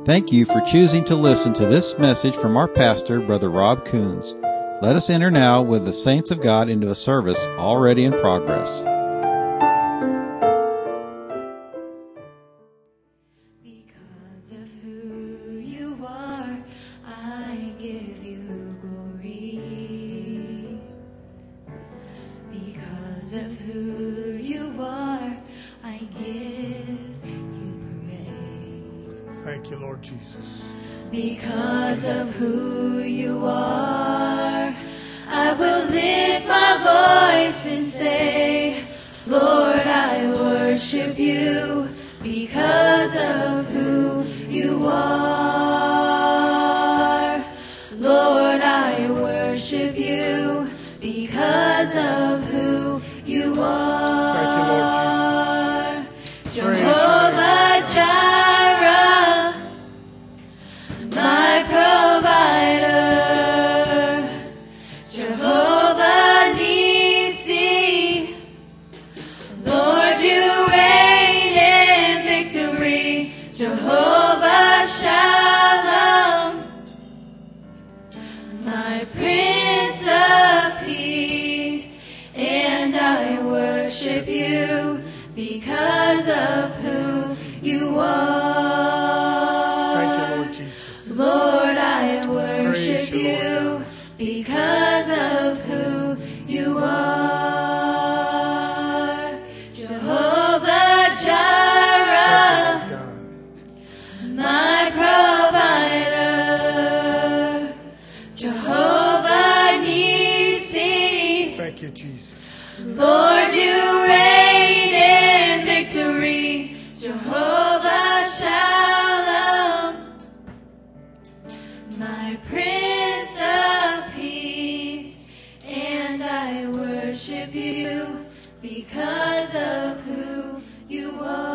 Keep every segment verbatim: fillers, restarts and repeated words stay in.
Thank you for choosing to listen to this message from our pastor, Brother Rob Coons. Let us enter now with the saints of God into a service already in progress. Because of who you are, I give you glory. Because of who you are, I give you praise. Thank you, Lord Jesus. Because of who you are, I will lift my voice and say, Lord, I worship you because of who you are. Lord, I worship you because of who you are. Thank you, Lord Jesus. Jehovah Jireh, my provider. Jehovah Nissi, Lord, you reign in victory. Jehovah Shalom, my Prince of Peace, and I worship you because of who you are. Thank you, Lord Jesus. Lord, I worship Praise you, you Lord. because of who you are. Jehovah Jireh, Thank you, Lord God. my provider. Jehovah Nissi, Thank you, Jesus. Lord, you reign in victory. Jehovah Shalom, my Prince of Peace, and I worship you because of who you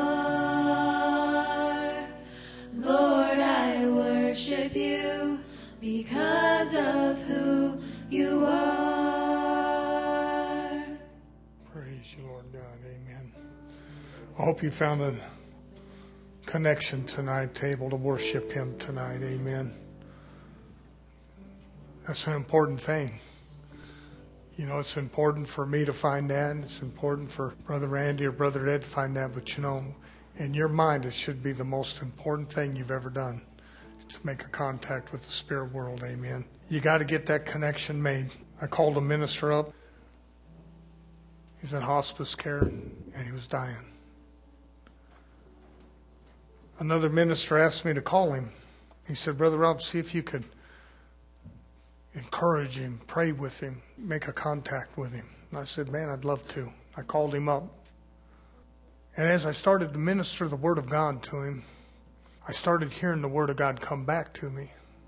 are. Lord, I worship you because of who you are. Praise you, Lord God. Amen. I hope you found a connection tonight, able to worship Him tonight. Amen. That's an important thing. You know, it's important for me to find that, and it's important for Brother Randy or Brother Ed to find that, but you know, in your mind, it should be the most important thing you've ever done, to make a contact with the spirit world. Amen. You got to get that connection made. I called a minister up. He's in hospice care, and he was dying. Another minister asked me to call him. He said, Brother Rob, see if you could encourage him, pray with him, make a contact with him. And I said, man, I'd love to. I called him up. And as I started to minister the Word of God to him, I started hearing the Word of God come back to me.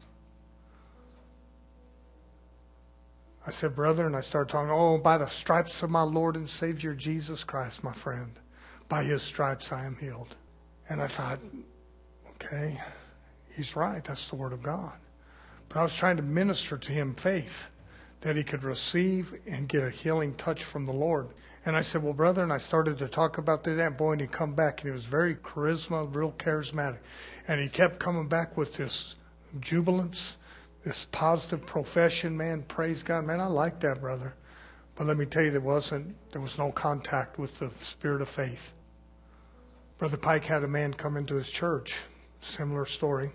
I said, brother, and I started talking, oh, by the stripes of my Lord and Savior Jesus Christ, my friend, by His stripes I am healed. And I thought, okay, he's right. That's the Word of God. But I was trying to minister to him faith that he could receive and get a healing touch from the Lord. And I said, well, brother, and I started to talk about that. And boy, and he come back, and he was very charisma, real charismatic. And he kept coming back with this jubilance, this positive profession, man. Praise God. Man, I like that, brother. But let me tell you, there wasn't, there was no contact with the spirit of faith. Brother Pike had a man come into his church. Similar story.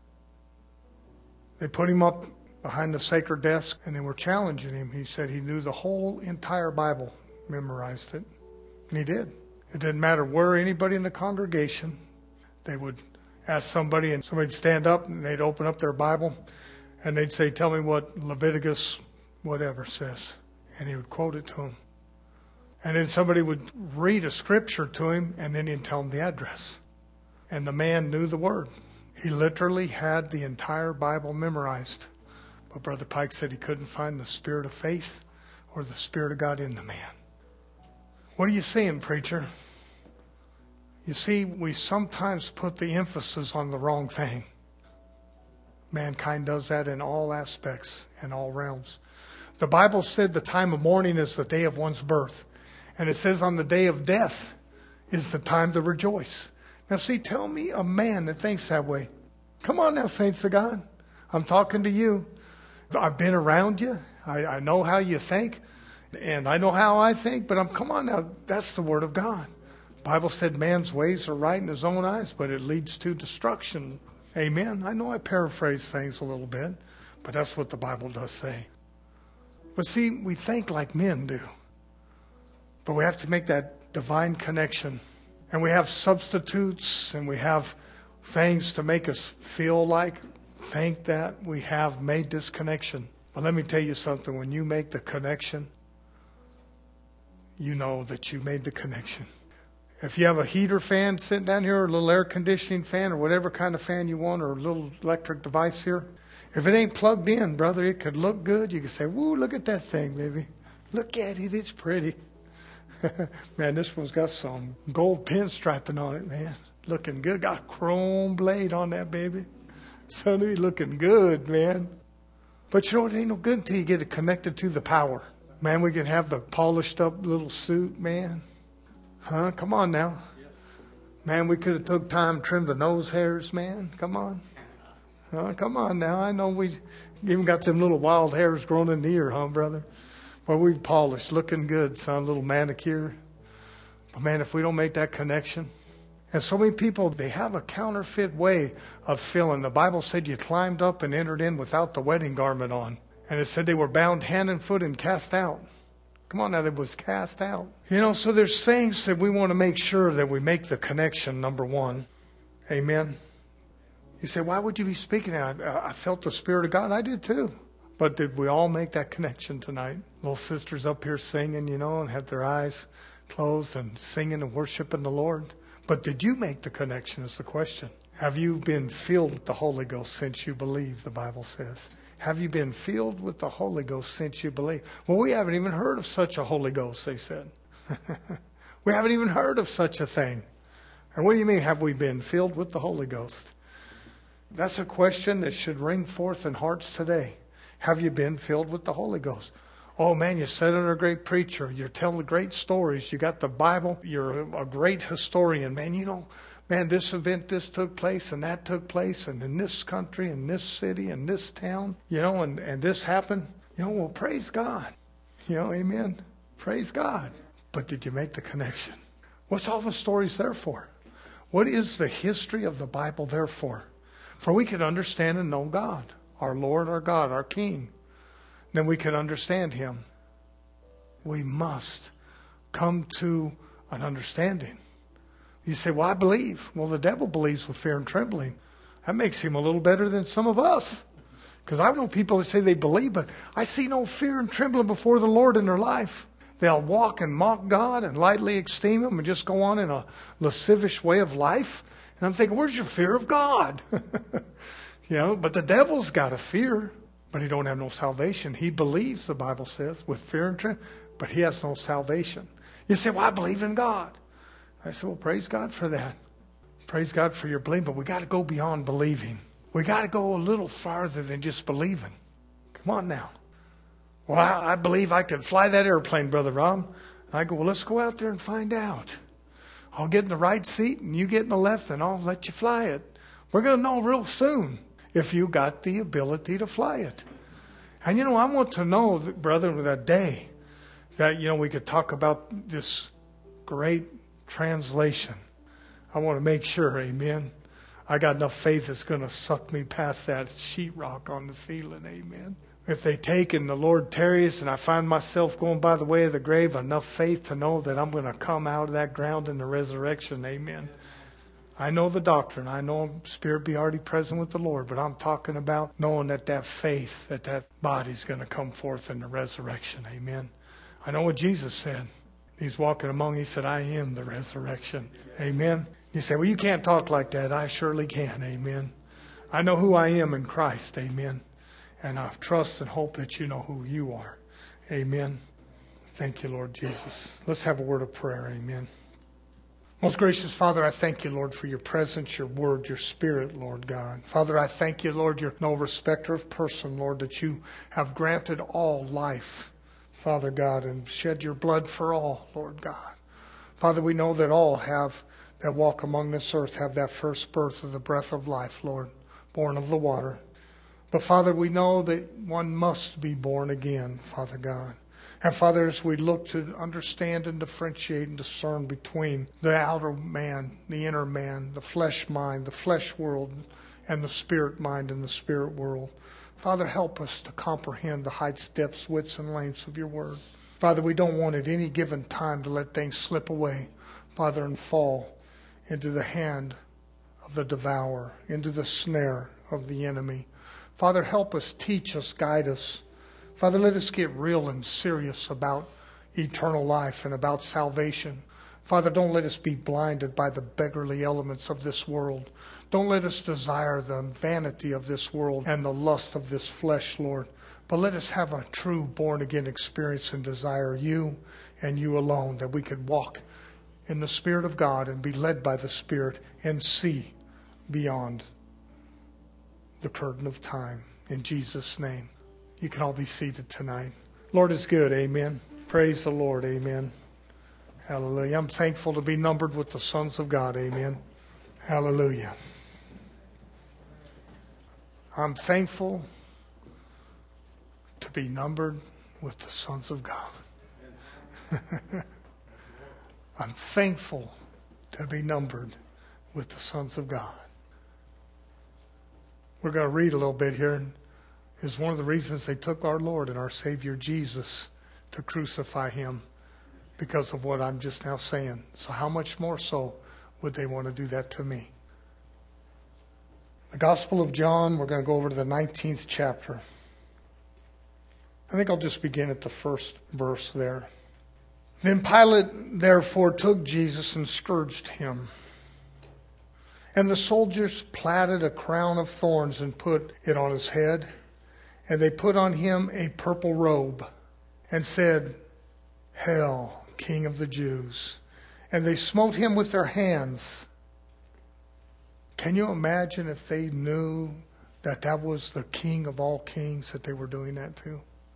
They put him up behind the sacred desk, and they were challenging him. He said he knew the whole entire Bible, memorized it. And he did. It didn't matter where anybody in the congregation, they would ask somebody, and somebody'd stand up, and they'd open up their Bible, and they'd say, tell me what Leviticus whatever says. And he would quote it to them. And then somebody would read a scripture to him, and then he'd tell them the address. And the man knew the word. He literally had the entire Bible memorized. But Brother Pike said he couldn't find the spirit of faith or the Spirit of God in the man. What are you saying, preacher? You see, we sometimes put the emphasis on the wrong thing. Mankind does that in all aspects, in all realms. The Bible said the time of mourning is the day of one's birth. And it says on the day of death is the time to rejoice. Now see, tell me a man that thinks that way. Come on now, saints of God. I'm talking to you. I've been around you. I, I know how you think. And I know how I think. But I'm, come on now. That's the Word of God. The Bible said man's ways are right in his own eyes, but it leads to destruction. Amen. I know I paraphrase things a little bit, but that's what the Bible does say. But see, we think like men do. But we have to make that divine connection. And we have substitutes and we have things to make us feel like, think that we have made this connection. But let me tell you something. When you make the connection, you know that you made the connection. If you have a heater fan sitting down here, or a little air conditioning fan, or whatever kind of fan you want, or a little electric device here, if it ain't plugged in, brother, it could look good. You could say, woo, look at that thing, baby. Look at it. It's pretty. Man, this one's got some gold pinstriping on it, man. Looking good. Got a chrome blade on that, baby. Sonny, looking good, man. But you know, it ain't no good until you get it connected to the power. Man, we can have the polished up little suit, man. Huh? Come on now. Man, we could have took time to trim the nose hairs, man. Come on. Huh? Come on now. I know we even got them little wild hairs growing in the ear, huh, brother? Well, we've polished, looking good, son, little manicure. But man, if we don't make that connection. And so many people, they have a counterfeit way of feeling. The Bible said you climbed up and entered in without the wedding garment on. And it said they were bound hand and foot and cast out. Come on now, they was cast out. You know, so there's things that we want to make sure that we make the connection, number one. Amen. You say, why would you be speaking that? I, I felt the Spirit of God. I did too. But did we all make that connection tonight? Little sisters up here singing, you know, and had their eyes closed and singing and worshiping the Lord. But did you make the connection is the question. Have you been filled with the Holy Ghost since you believe, the Bible says? Have you been filled with the Holy Ghost since you believe? Well, we haven't even heard of such a Holy Ghost, they said. We haven't even heard of such a thing. And what do you mean, have we been filled with the Holy Ghost? That's a question that should ring forth in hearts today. Have you been filled with the Holy Ghost? Oh, man, you sit under a great preacher. You're telling great stories. You got the Bible. You're a great historian. Man, you know, man, this event, this took place and that took place. And in this country, in this city, in this town, you know, and, and this happened. You know, well, praise God. You know, amen. Praise God. But did you make the connection? What's all the stories there for? What is the history of the Bible there for? For we can understand and know God, our Lord, our God, our King. Then we can understand Him. We must come to an understanding. You say, well, I believe. Well, the devil believes with fear and trembling. That makes him a little better than some of us. Because I know people that say they believe, but I see no fear and trembling before the Lord in their life. They'll walk and mock God and lightly esteem Him and just go on in a lascivious way of life. And I'm thinking, where's your fear of God? You know, but the devil's got a fear, but he don't have no salvation. He believes, the Bible says, with fear and trembling, but he has no salvation. You say, well, I believe in God. I said, well, praise God for that. Praise God for your belief, but we got to go beyond believing. We got to go a little farther than just believing. Come on now. Well, I, I believe I could fly that airplane, Brother Rob. I go, well, let's go out there and find out. I'll get in the right seat and you get in the left and I'll let you fly it. We're going to know real soon if you got the ability to fly it. And, you know, I want to know, that, brother, that day that, you know, we could talk about this great translation. I want to make sure, amen, I got enough faith that's going to suck me past that sheetrock on the ceiling, amen. If they take and the Lord tarries and I find myself going by the way of the grave, enough faith to know that I'm going to come out of that ground in the resurrection, amen. I know the doctrine. I know spirit be already present with the Lord, but I'm talking about knowing that that faith, that that body's going to come forth in the resurrection, amen. I know what Jesus said. He's walking among, he said, I am the resurrection, amen. You say, well, you can't talk like that. I surely can, amen. I know who I am in Christ, amen. And I trust and hope that you know who you are. Amen. Thank you, Lord Jesus. Let's have a word of prayer. Amen. Most gracious Father, I thank you, Lord, for your presence, your word, your spirit, Lord God. Father, I thank you, Lord, you're no respecter of person, Lord, that you have granted all life, Father God, and shed your blood for all, Lord God. Father, we know that all have, that walk among this earth, have that first birth of the breath of life, Lord. born of the water. But Father, we know that one must be born again, Father God. And Father, as we look to understand and differentiate and discern between the outer man, the inner man, the flesh mind, the flesh world, and the spirit mind and the spirit world, Father, help us to comprehend the heights, depths, widths, and lengths of your word. Father, we don't want at any given time to let things slip away, Father, and fall into the hand of the devourer, into the snare of the enemy. Father, help us, teach us, guide us. Father, let us get real and serious about eternal life and about salvation. Father, don't let us be blinded by the beggarly elements of this world. Don't let us desire the vanity of this world and the lust of this flesh, Lord. But let us have a true born-again experience and desire you and you alone, that we could walk in the Spirit of God and be led by the Spirit and see beyond the curtain of time. In Jesus' name. You can all be seated tonight. Lord is good. Amen. Praise the Lord. Amen. Hallelujah. I'm thankful to be numbered with the sons of God. Amen. Hallelujah. I'm thankful to be numbered with the sons of God. I'm thankful to be numbered with the sons of God. We're going to read a little bit here. Is one of the reasons they took our Lord and our Savior Jesus to crucify him, because of what I'm just now saying. So how much more so would they want to do that to me? The Gospel of John, we're going to go over to the nineteenth chapter. I think I'll just begin at the first verse there. Then Pilate therefore took Jesus and scourged him. And the soldiers platted a crown of thorns and put it on his head. And they put on him a purple robe and said, Hail, King of the Jews. And they smote him with their hands. Can you imagine if they knew that that was the King of all kings that they were doing that to?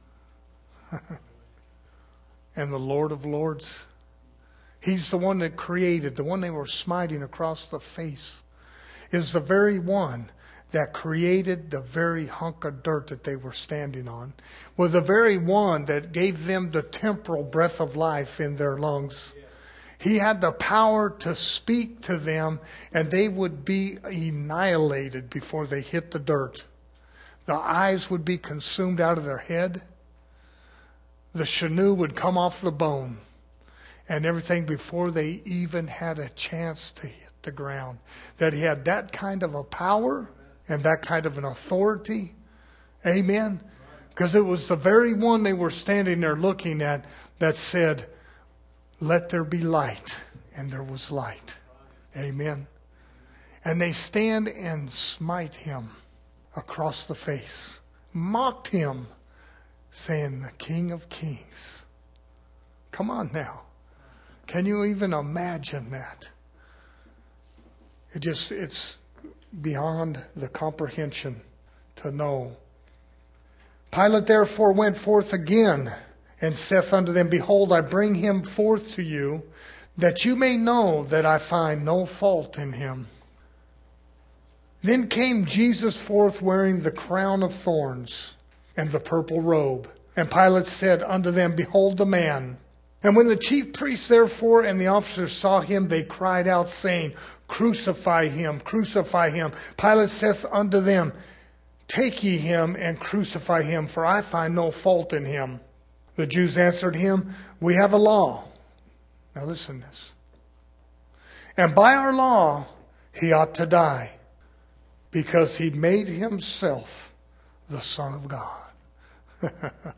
And the Lord of lords. He's the one that created, the one they were smiting across the face, is the very one that created the very hunk of dirt that they were standing on, was the very one that gave them the temporal breath of life in their lungs. He had the power to speak to them, and they would be annihilated before they hit the dirt. The eyes would be consumed out of their head. The sinew would come off the bone, and everything before they even had a chance to hit the ground. That he had that kind of a power and that kind of an authority. Amen. Because it was the very one they were standing there looking at that said, let there be light. And there was light. Amen. And they stand and smite him across the face. Mocked him, saying, the King of Kings. Come on now. Can you even imagine that? It just, it's beyond the comprehension to know. Pilate therefore went forth again and saith unto them, Behold, I bring him forth to you, that you may know that I find no fault in him. Then came Jesus forth wearing the crown of thorns and the purple robe. And Pilate said unto them, Behold the man. And when the chief priests therefore and the officers saw him, they cried out, saying, Crucify him, crucify him. Pilate saith unto them, Take ye him and crucify him, for I find no fault in him. The Jews answered him, We have a law. Now listen to this. And by our law he ought to die, because he made himself the Son of God.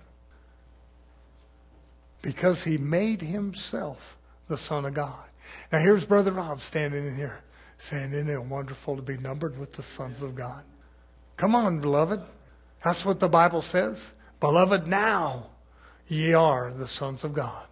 Because he made himself the Son of God. Now here's Brother Rob standing in here saying, Isn't it wonderful to be numbered with the sons of God? Come on, beloved. That's what the Bible says. Beloved, now ye are the sons of God.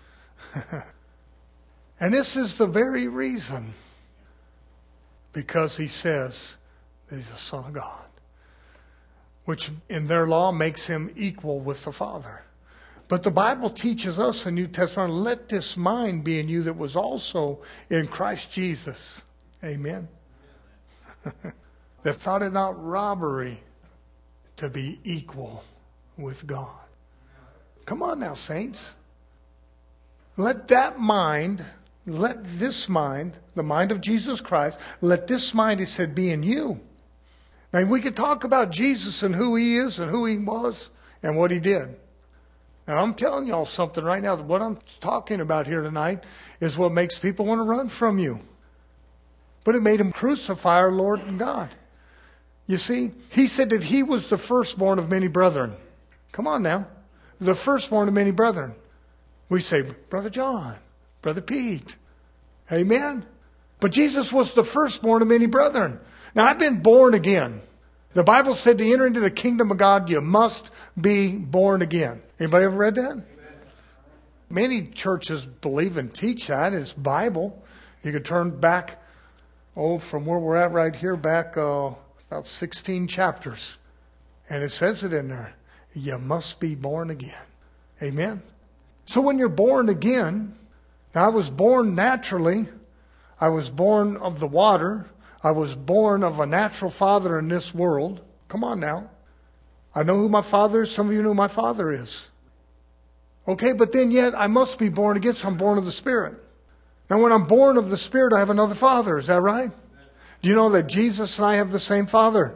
And this is the very reason, because he says that he's the Son of God, which in their law makes him equal with the Father. But the Bible teaches us in New Testament, let this mind be in you that was also in Christ Jesus. Amen. that thought it not robbery to be equal with God. Come on now, saints. Let that mind, let this mind, the mind of Jesus Christ, let this mind, he said, be in you. Now, we could talk about Jesus and who he is and who he was and what he did. And I'm telling y'all something right now, that what I'm talking about here tonight is what makes people want to run from you. But it made him crucify our Lord and God. You see, he said that he was the firstborn of many brethren. Come on now. The firstborn of many brethren. We say, Brother John, Brother Pete. Amen. But Jesus was the firstborn of many brethren. Now, I've been born again. The Bible said to enter into the kingdom of God, you must be born again. Anybody ever read that? Amen. Many churches believe and teach that. It's Bible. You could turn back, oh, from where we're at right here, back uh, about sixteen chapters. And it says it in there. You must be born again. Amen. So when you're born again, now I was born naturally. I was born of the water. I was born of a natural father in this world. Come on now. I know who my father is. Some of you know who my father is. Okay, but then yet I must be born again, so I'm born of the Spirit. Now when I'm born of the Spirit, I have another father. Is that right? Do you know that Jesus and I have the same father?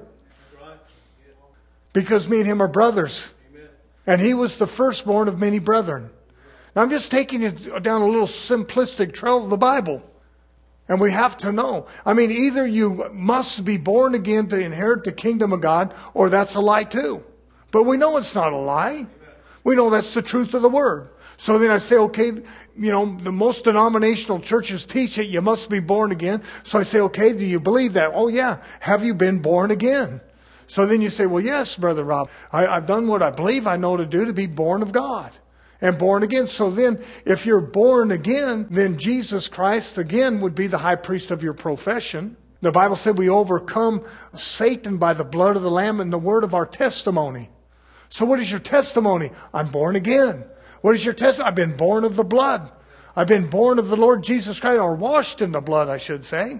Because me and him are brothers. And he was the firstborn of many brethren. Now I'm just taking you down a little simplistic trail of the Bible. And we have to know. I mean, either you must be born again to inherit the kingdom of God, or that's a lie too. But we know it's not a lie. We know that's the truth of the word. So then I say, okay, you know, the most denominational churches teach that you must be born again. So I say, okay, do you believe that? Oh yeah. Have you been born again? So then you say, well, yes, Brother Rob, I, I've done what I believe I know to do to be born of God. And born again. So then, if you're born again, then Jesus Christ again would be the high priest of your profession. The Bible said we overcome Satan by the blood of the Lamb and the word of our testimony. So what is your testimony? I'm born again. What is your testimony? I've been born of the blood. I've been born of the Lord Jesus Christ, or washed in the blood, I should say.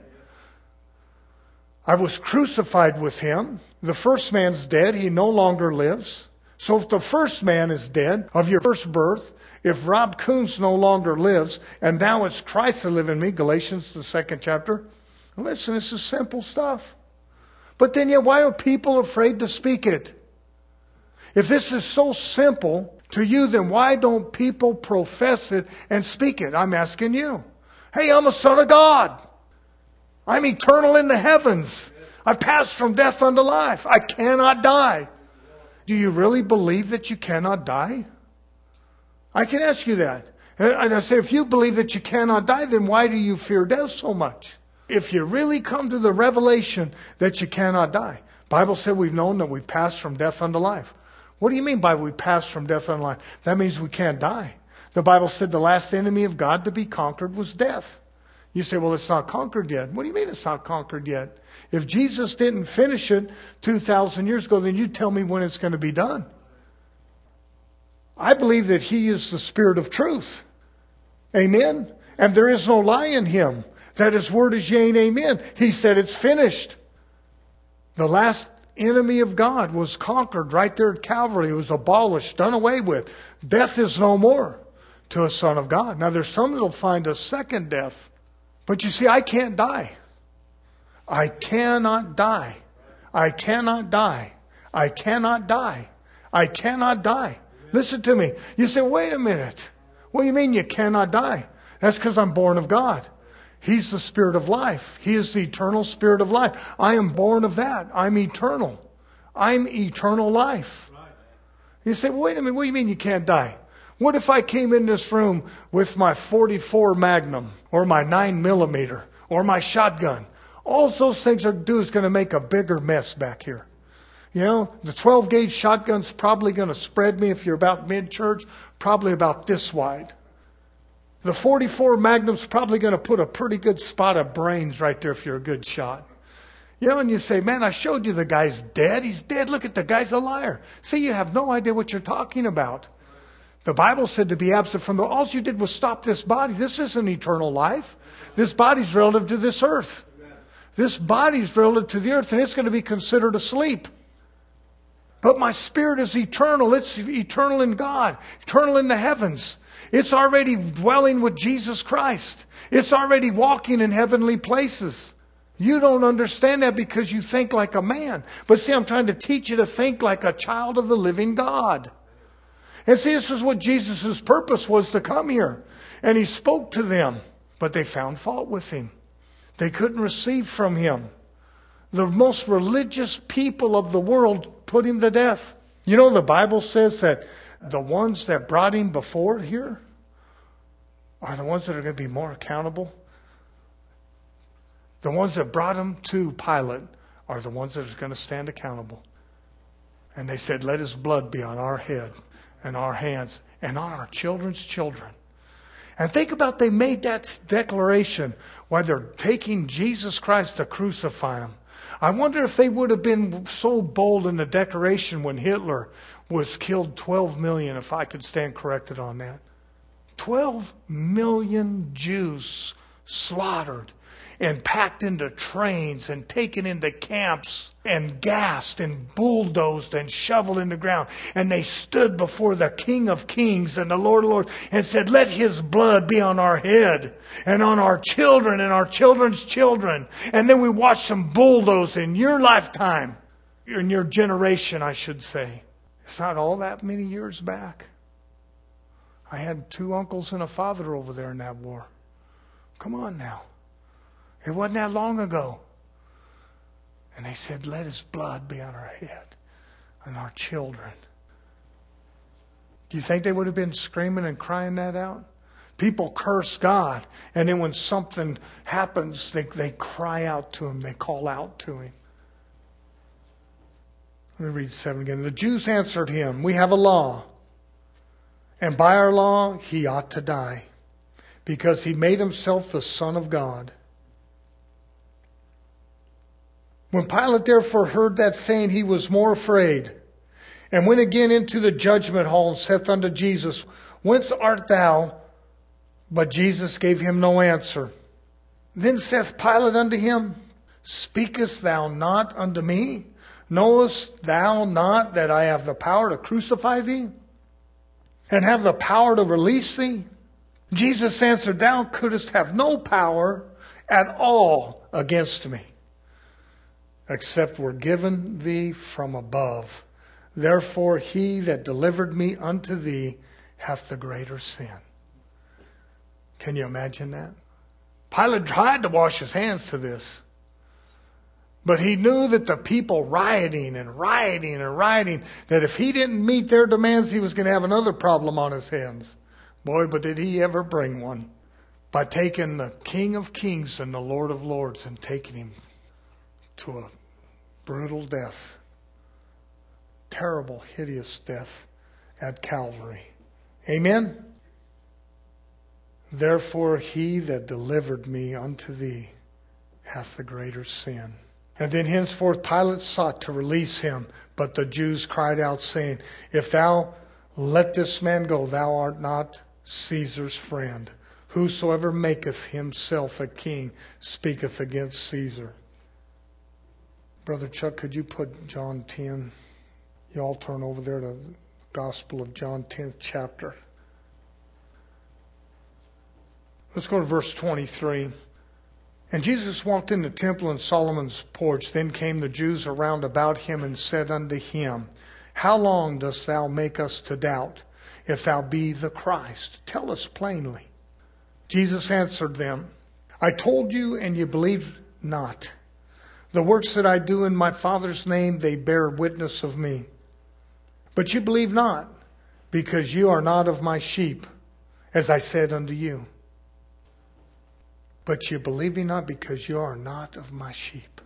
I was crucified with him. The first man's dead. He no longer lives. So if the first man is dead of your first birth, if Rob Coons no longer lives, and now it's Christ that lives in me, Galatians, the second chapter. Listen, this is simple stuff. But then yet, why are people afraid to speak it? If this is so simple to you, then why don't people profess it and speak it? I'm asking you. Hey, I'm a son of God. I'm eternal in the heavens. I've passed from death unto life. I cannot die. Do you really believe that you cannot die? I can ask you that. And I say, if you believe that you cannot die, then why do you fear death so much? If you really come to the revelation that you cannot die. Bible said we've known that we pass from death unto life. What do you mean by we pass from death unto life? That means we can't die. The Bible said the last enemy of God to be conquered was death. You say, well, it's not conquered yet. What do you mean it's not conquered yet? If Jesus didn't finish it two thousand years ago, then you tell me when it's going to be done. I believe that he is the Spirit of truth. Amen? And there is no lie in him. That his word is yea and amen. He said it's finished. The last enemy of God was conquered right there at Calvary. It was abolished, done away with. Death is no more to a son of God. Now there's some that will find a second death. But you see, I can't die. I cannot die. I cannot die. I cannot die. I cannot die. Listen to me. You say, wait a minute. What do you mean you cannot die? That's because I'm born of God. He's the Spirit of life. He is the eternal Spirit of life. I am born of that. I'm eternal. I'm eternal life. You say, well, wait a minute. What do you mean you can't die? What if I came in this room with my forty-four Magnum or my nine millimeter or my shotgun? All those things are do is going to make a bigger mess back here. You know, the twelve gauge shotgun's probably going to spread me, if you're about mid-church, probably about this wide. The forty-four Magnum's probably going to put a pretty good spot of brains right there if you're a good shot. You know, and you say, man, I showed you the guy's dead. He's dead. Look at the guy's a liar. See, you have no idea what you're talking about. The Bible said to be absent from the... All you did was stop this body. This isn't eternal life. This body's relative to this earth. This body's relative to the earth, and it's going to be considered asleep. But my spirit is eternal. It's eternal in God, eternal in the heavens. It's already dwelling with Jesus Christ. It's already walking in heavenly places. You don't understand that because you think like a man. But see, I'm trying to teach you to think like a child of the living God. And see, this is what Jesus' purpose was, to come here. And He spoke to them, but they found fault with Him. They couldn't receive from Him. The most religious people of the world put Him to death. You know, the Bible says that the ones that brought Him before here are the ones that are going to be more accountable. The ones that brought Him to Pilate are the ones that are going to stand accountable. And they said, let His blood be on our head and our hands and on our children's children. And think about, they made that declaration while they're taking Jesus Christ to crucify Him. I wonder if they would have been so bold in the declaration when Hitler was killed twelve million, if I could stand corrected on that. twelve million Jews slaughtered and packed into trains and taken into camps and gassed and bulldozed and shoveled in the ground. And they stood before the King of Kings and the Lord of Lords and said, let His blood be on our head and on our children and our children's children. And then we watched them bulldoze in your lifetime, in your generation, I should say. It's not all that many years back. I had two uncles and a father over there in that war. Come on now. It wasn't that long ago. And they said, let His blood be on our head and our children. Do you think they would have been screaming and crying that out? People curse God. And then when something happens, they, they cry out to Him. They call out to Him. Let me read seven again. The Jews answered Him, we have a law. And by our law, He ought to die, because He made Himself the Son of God. When Pilate therefore heard that saying, he was more afraid, and went again into the judgment hall, and saith unto Jesus, whence art thou? But Jesus gave him no answer. Then saith Pilate unto him, speakest thou not unto me? Knowest thou not that I have the power to crucify thee, and have the power to release thee? Jesus answered, thou couldst have no power at all against me, except were given thee from above. Therefore he that delivered me unto thee hath the greater sin. Can you imagine that? Pilate tried to wash his hands to this. But he knew that the people rioting and rioting and rioting, that if he didn't meet their demands, he was going to have another problem on his hands. Boy, but did he ever bring one. By taking the King of Kings and the Lord of Lords and taking Him to a brutal death. Terrible, hideous death at Calvary. Amen? Therefore he that delivered me unto thee hath the greater sin. And then henceforth Pilate sought to release him, but the Jews cried out, saying, if thou let this man go, thou art not Caesar's friend. Whosoever maketh himself a king speaketh against Caesar. Brother Chuck, could you put John ten? You all turn over there to the Gospel of John, tenth chapter. Let's go to verse twenty-three. And Jesus walked in the temple in Solomon's porch. Then came the Jews around about him and said unto him, how long dost thou make us to doubt? If thou be the Christ, tell us plainly. Jesus answered them, I told you, and you believe not. The works that I do in my Father's name, they bear witness of me. But you believe not, because you are not of my sheep, as I said unto you. But you believe me not, because you are not of my sheep.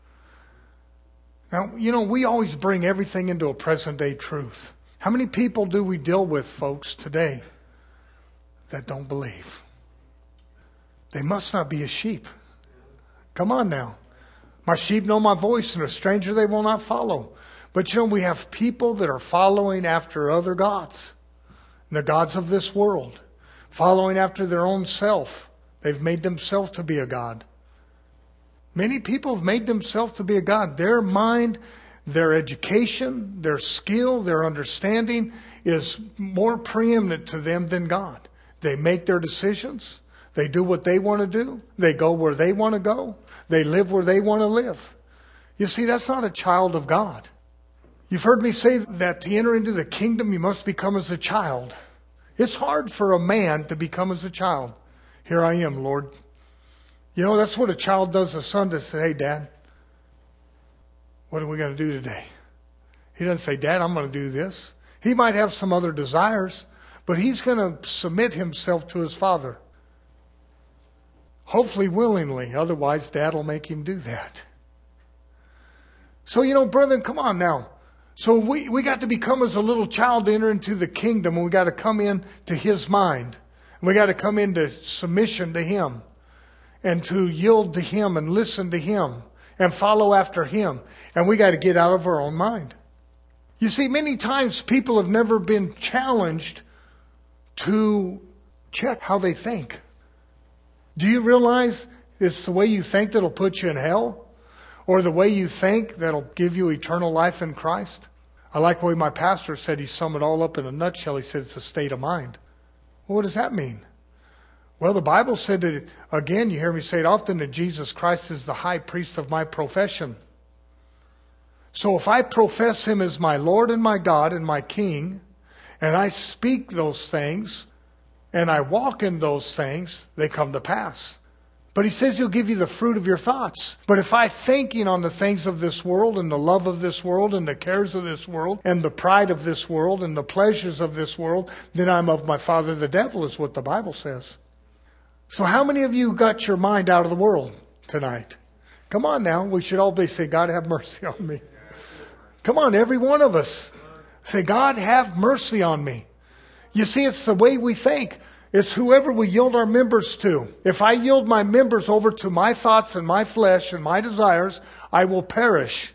Now, you know, we always bring everything into a present day truth. How many people do we deal with, folks, today that don't believe? They must not be a sheep. Come on now. My sheep know my voice, and a stranger they will not follow. But you know, we have people that are following after other gods, the gods of this world, following after their own self. They've made themselves to be a god. Many people have made themselves to be a God. Their mind, their education, their skill, their understanding is more preeminent to them than God. They make their decisions. They do what they want to do. They go where they want to go. They live where they want to live. You see, that's not a child of God. You've heard me say that to enter into the kingdom, you must become as a child. It's hard for a man to become as a child. Here I am, Lord. You know, that's what a child does to a son to say, hey, Dad, what are we going to do today? He doesn't say, Dad, I'm going to do this. He might have some other desires, but he's going to submit himself to his father. Hopefully willingly. Otherwise, Dad will make him do that. So, you know, brethren, come on now. So we, we got to become as a little child to enter into the kingdom, and we got to come in to his mind. And we got to come into submission to him and to yield to him and listen to him and follow after him. And we got to get out of our own mind. You see, many times people have never been challenged to check how they think. Do you realize it's the way you think that'll put you in hell? Or the way you think that'll give you eternal life in Christ? I like the way my pastor said, he summed it all up in a nutshell. He said it's a state of mind. Well, what does that mean? Well, the Bible said that, again, you hear me say it often, that Jesus Christ is the high priest of my profession. So if I profess him as my Lord and my God and my King, and I speak those things, and I walk in those things, they come to pass. But he says he'll give you the fruit of your thoughts. But if I'm thinking on the things of this world and the love of this world and the cares of this world and the pride of this world and the pleasures of this world, then I'm of my father the devil, is what the Bible says. So how many of you got your mind out of the world tonight? Come on now. We should all be say, God, have mercy on me. Come on, every one of us. Say, God, have mercy on me. You see, it's the way we think. It's whoever we yield our members to. If I yield my members over to my thoughts and my flesh and my desires, I will perish.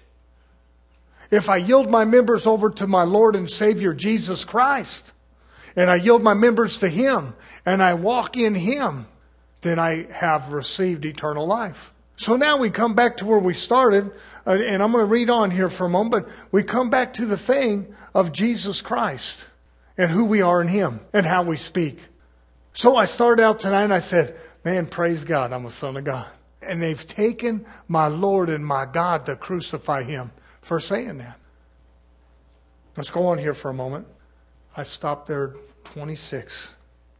If I yield my members over to my Lord and Savior Jesus Christ, and I yield my members to him, and I walk in him, then I have received eternal life. So now we come back to where we started, uh, and I'm going to read on here for a moment, but we come back to the thing of Jesus Christ and who we are in him and how we speak. So I started out tonight and I said, man, praise God, I'm a son of God. And they've taken my Lord and my God to crucify him for saying that. Let's go on here for a moment. I stopped there at twenty-six.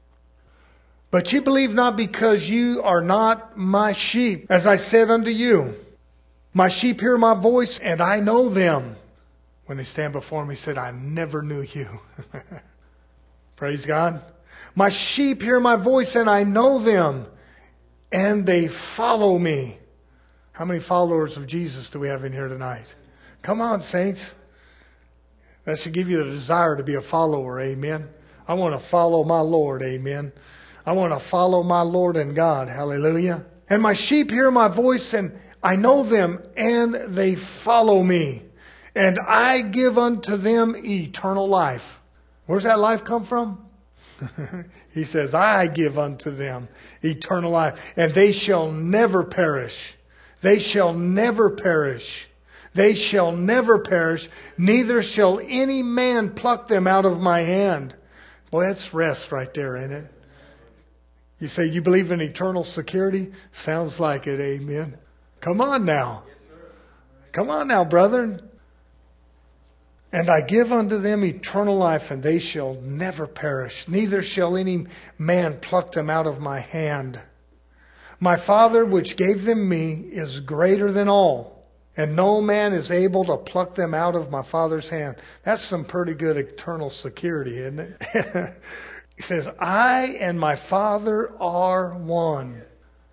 But ye believe not, because you are not my sheep, as I said unto you. My sheep hear my voice, and I know them. When they stand before me, he said, I never knew you. Praise God. My sheep hear my voice, and I know them, and they follow me. How many followers of Jesus do we have in here tonight? Come on, saints. That should give you the desire to be a follower. Amen. I want to follow my Lord. Amen. I want to follow my Lord and God. Hallelujah. And my sheep hear my voice, and I know them, and they follow me. And I give unto them eternal life. Where's that life come from? He says, I give unto them eternal life, and they shall never perish. They shall never perish. They shall never perish, neither shall any man pluck them out of my hand. Boy, that's rest right there, ain't it? You say you believe in eternal security? Sounds like it, amen. Come on now. Come on now, brethren. And I give unto them eternal life, and they shall never perish. Neither shall any man pluck them out of my hand. My Father, which gave them me, is greater than all, and no man is able to pluck them out of my Father's hand. That's some pretty good eternal security, isn't it? He says, I and my Father are one.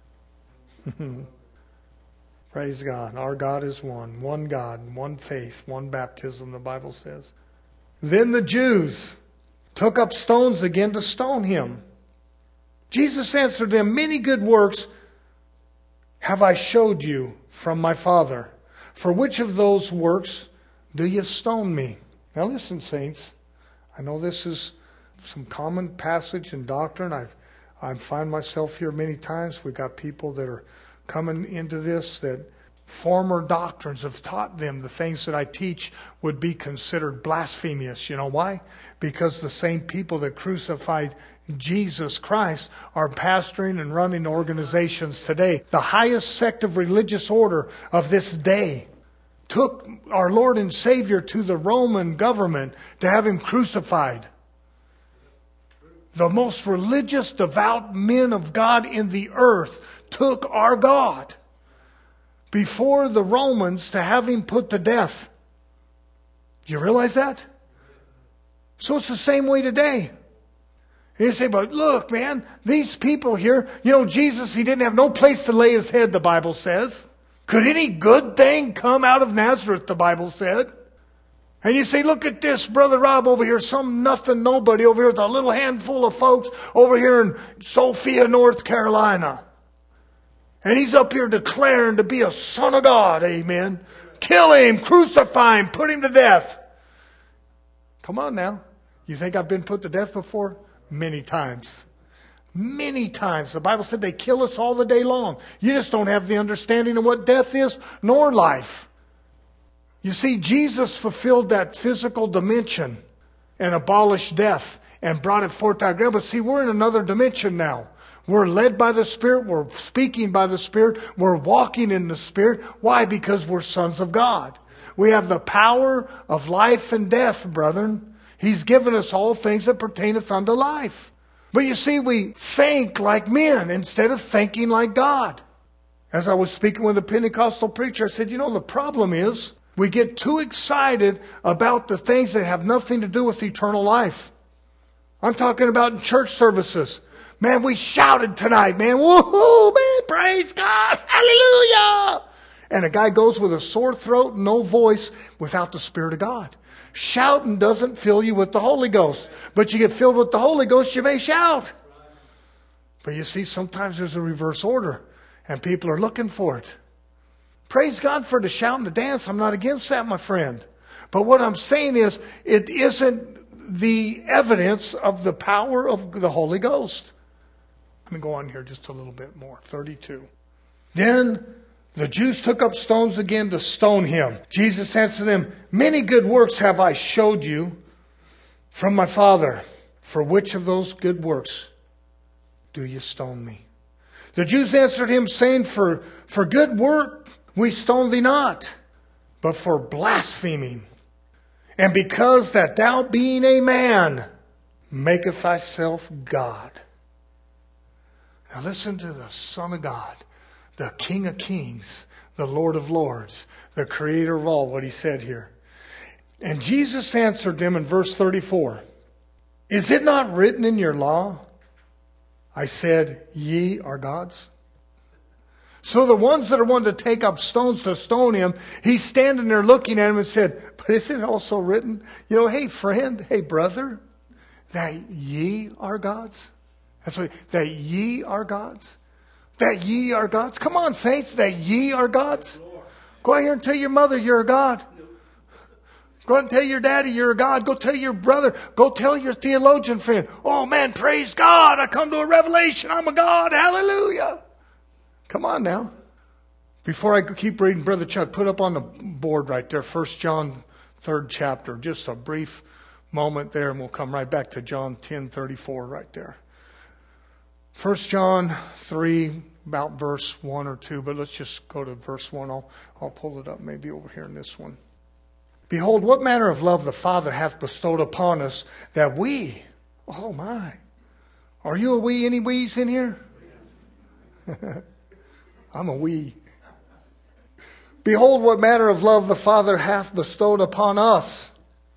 Praise God. Our God is one. One God, one faith, one baptism, the Bible says. Then the Jews took up stones again to stone him. Jesus answered them, many good works have I showed you from my Father. For which of those works do you stone me? Now listen, saints. I know this is some common passage in doctrine. I've, I find myself here many times. We've got people that are coming into this that former doctrines have taught them the things that I teach would be considered blasphemous. You know why? Because the same people that crucified Jesus Christ are pastoring and running organizations today. The highest sect of religious order of this day took our Lord and Savior to the Roman government to have him crucified. The most religious, devout men of God in the earth took our God before the Romans to have him put to death. Do you realize that? So it's the same way today. You say, but look, man, these people here, you know, Jesus, he didn't have no place to lay his head, the Bible says. Could any good thing come out of Nazareth, the Bible said? And you say, look at this, Brother Rob over here, some nothing nobody over here with a little handful of folks over here in Sophia, North Carolina. And he's up here declaring to be a son of God, amen. Kill him, crucify him, put him to death. Come on now. You think I've been put to death before? Many times. Many times. The Bible said they kill us all the day long. You just don't have the understanding of what death is, nor life. You see, Jesus fulfilled that physical dimension and abolished death and brought it forth out of ground. But see, we're in another dimension now. We're led by the Spirit. We're speaking by the Spirit. We're walking in the Spirit. Why? Because we're sons of God. We have the power of life and death, brethren. He's given us all things that pertaineth unto life. But you see, we think like men instead of thinking like God. As I was speaking with a Pentecostal preacher, I said, you know, the problem is we get too excited about the things that have nothing to do with eternal life. I'm talking about in church services. Man, we shouted tonight, man. Woohoo, man, praise God, hallelujah. And a guy goes with a sore throat, no voice, without the Spirit of God. Shouting doesn't fill you with the Holy Ghost. But you get filled with the Holy Ghost, you may shout. But you see, sometimes there's a reverse order. And people are looking for it. Praise God for the shout and the dance. I'm not against that, my friend. But what I'm saying is, it isn't the evidence of the power of the Holy Ghost. Let me go on here just a little bit more. thirty-two. Then the Jews took up stones again to stone him. Jesus answered them, many good works have I showed you from my Father. For which of those good works do you stone me? The Jews answered him, saying, For, for good work we stone thee not, but for blaspheming. And because that thou being a man, maketh thyself God. Now listen to the Son of God, the King of Kings, the Lord of Lords, the Creator of all, what he said here. And Jesus answered them in verse thirty-four, Is it not written in your law, I said, ye are gods? So the ones that are wanting to take up stones to stone him, he's standing there looking at him and said, but isn't it also written, you know, hey friend, hey brother, that ye are gods? That's what, that ye are gods? That ye are gods? Come on, saints, that ye are gods? Go out here and tell your mother you're a God. Go out and tell your daddy you're a God. Go tell your brother. Go tell your theologian friend. Oh man, praise God. I come to a revelation. I'm a God. Hallelujah. Come on now. Before I keep reading, Brother Chuck, put up on the board right there, First John, third chapter. Just a brief moment there, and we'll come right back to John ten thirty-four right there. First John three, about verse one or two, but let's just go to verse one. I'll, I'll pull it up maybe over here in this one. Behold, what manner of love the Father hath bestowed upon us, that we, oh my, are you a we? Any we's in here? I'm a we. Behold, what manner of love the Father hath bestowed upon us,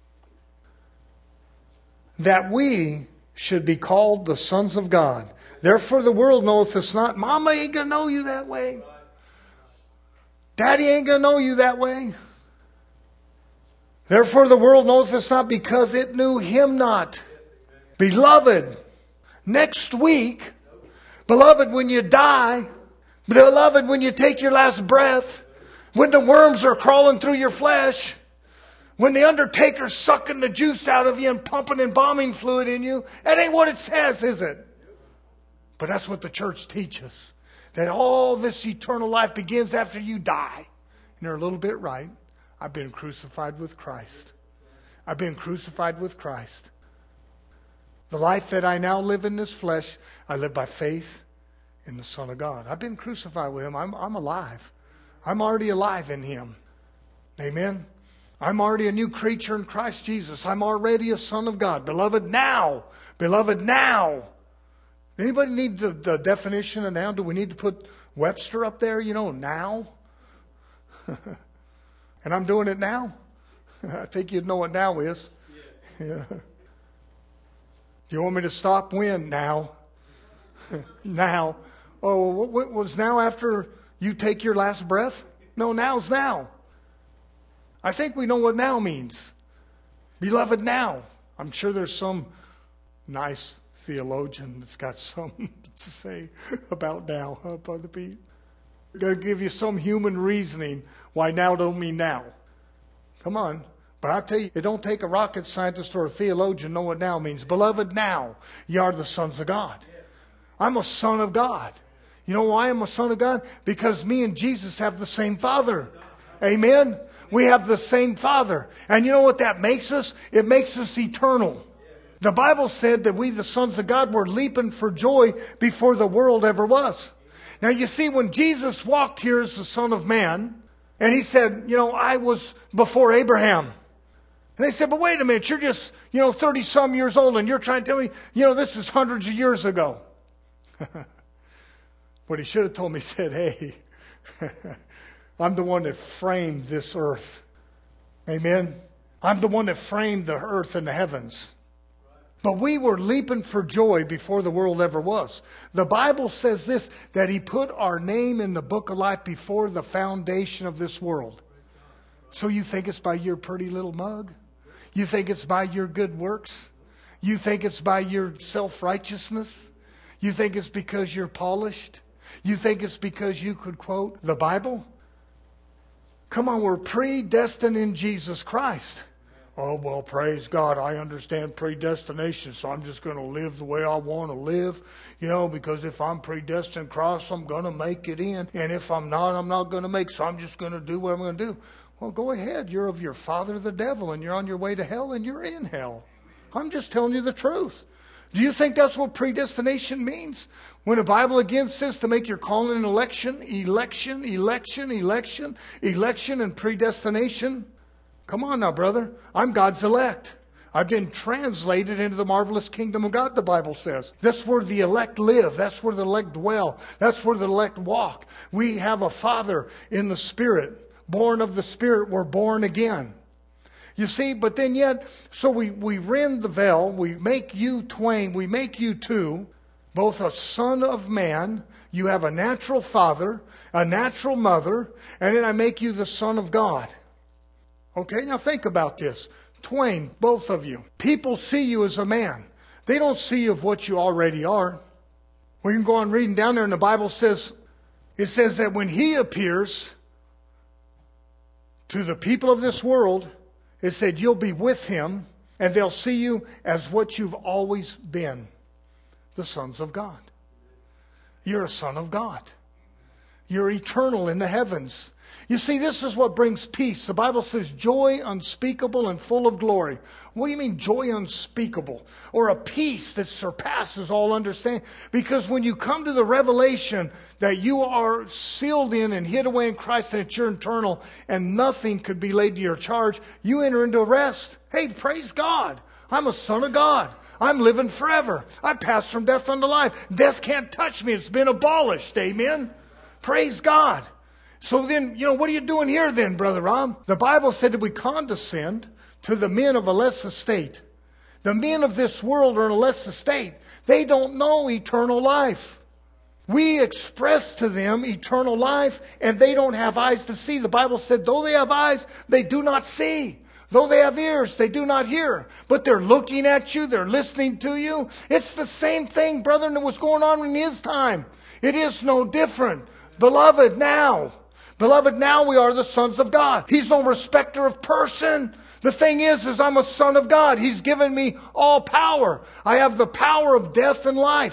that we should be called the sons of God. Therefore the world knoweth us not. Mama ain't going to know you that way. Daddy ain't going to know you that way. Therefore the world knoweth us not, because it knew him not. Beloved, next week, beloved, when you die, beloved, when you take your last breath, when the worms are crawling through your flesh, when the undertaker's sucking the juice out of you and pumping embalming fluid in you, that ain't what it says, is it? But that's what the church teaches. that all this eternal life begins after you die. And they're a little bit right. I've been crucified with Christ. I've been crucified with Christ. The life that I now live in this flesh, I live by faith in the Son of God. I've been crucified with Him. I'm, I'm alive. I'm already alive in Him. Amen. I'm already a new creature in Christ Jesus. I'm already a son of God. Beloved, now. Beloved, now. Anybody need the, the definition of now? Do we need to put Webster up there? You know, now. And I'm doing it now. I think you'd know what now is. Yeah. Do you want me to stop when? Now. Now. Oh, what was now after you take your last breath? No, now's now. I think we know what now means. Beloved, now. I'm sure there's some nice theologian that's got something to say about now, huh, Brother Pete? They'll give you some human reasoning why now don't mean now. Come on. But I tell you, it don't take a rocket scientist or a theologian to know what now means. Beloved, now you are the sons of God. I'm a son of God. You know why I'm a son of God? Because me and Jesus have the same Father. Amen? We have the same Father. And you know what that makes us? It makes us eternal. The Bible said that we, the sons of God, were leaping for joy before the world ever was. Now you see, when Jesus walked here as the Son of Man, and He said, you know, I was before Abraham. And they said, but wait a minute, you're just, you know, thirty some years old and you're trying to tell me, you know, this is hundreds of years ago. What He should have told me, He said, hey, I'm the one that framed this earth. Amen. I'm the one that framed the earth and the heavens. But we were leaping for joy before the world ever was. The Bible says this, that He put our name in the book of life before the foundation of this world. So you think it's by your pretty little mug? You think it's by your good works? You think it's by your self-righteousness? You think it's because you're polished? You think it's because you could quote the Bible? Come on, we're predestined in Jesus Christ. Oh, well, praise God, I understand predestination, so I'm just going to live the way I want to live, you know, because if I'm predestined Christ, I'm going to make it in. And if I'm not, I'm not going to make, so I'm just going to do what I'm going to do. Well, go ahead. You're of your father, the devil, and you're on your way to hell, and you're in hell. I'm just telling you the truth. Do you think that's what predestination means? When the Bible again says to make your calling and election, election, election, election, election, and predestination. Come on now, brother. I'm God's elect. I've been translated into the marvelous kingdom of God, the Bible says. That's where the elect live. That's where the elect dwell. That's where the elect walk. We have a Father in the Spirit. Born of the Spirit, we're born again. You see, but then yet, so we, we rend the veil. We make you twain. We make you two, both a son of man. You have a natural father, a natural mother, and then I make you the son of God. Okay, now think about this. Twain, both of you. People see you as a man. They don't see you of what you already are. We can go on reading down there, and the Bible says, it says that when He appears to the people of this world, it said you'll be with Him, and they'll see you as what you've always been, the sons of God. You're a son of God. You're eternal in the heavens. You see, this is what brings peace. The Bible says joy unspeakable and full of glory. What do you mean joy unspeakable? Or a peace that surpasses all understanding? Because when you come to the revelation that you are sealed in and hid away in Christ and it's your eternal and nothing could be laid to your charge, you enter into rest. Hey, praise God. I'm a son of God. I'm living forever. I passed from death unto life. Death can't touch me. It's been abolished. Amen. Praise God. So then, you know, what are you doing here then, Brother Rob? The Bible said that we condescend to the men of a less estate. The men of this world are in a less estate. They don't know eternal life. We express to them eternal life, and they don't have eyes to see. The Bible said, though they have eyes, they do not see. Though they have ears, they do not hear. But they're looking at you, they're listening to you. It's the same thing, brethren, that was going on in His time. It is no different. Beloved, now... Beloved, now we are the sons of God. He's no respecter of person. The thing is, is I'm a son of God. He's given me all power. I have the power of death and life.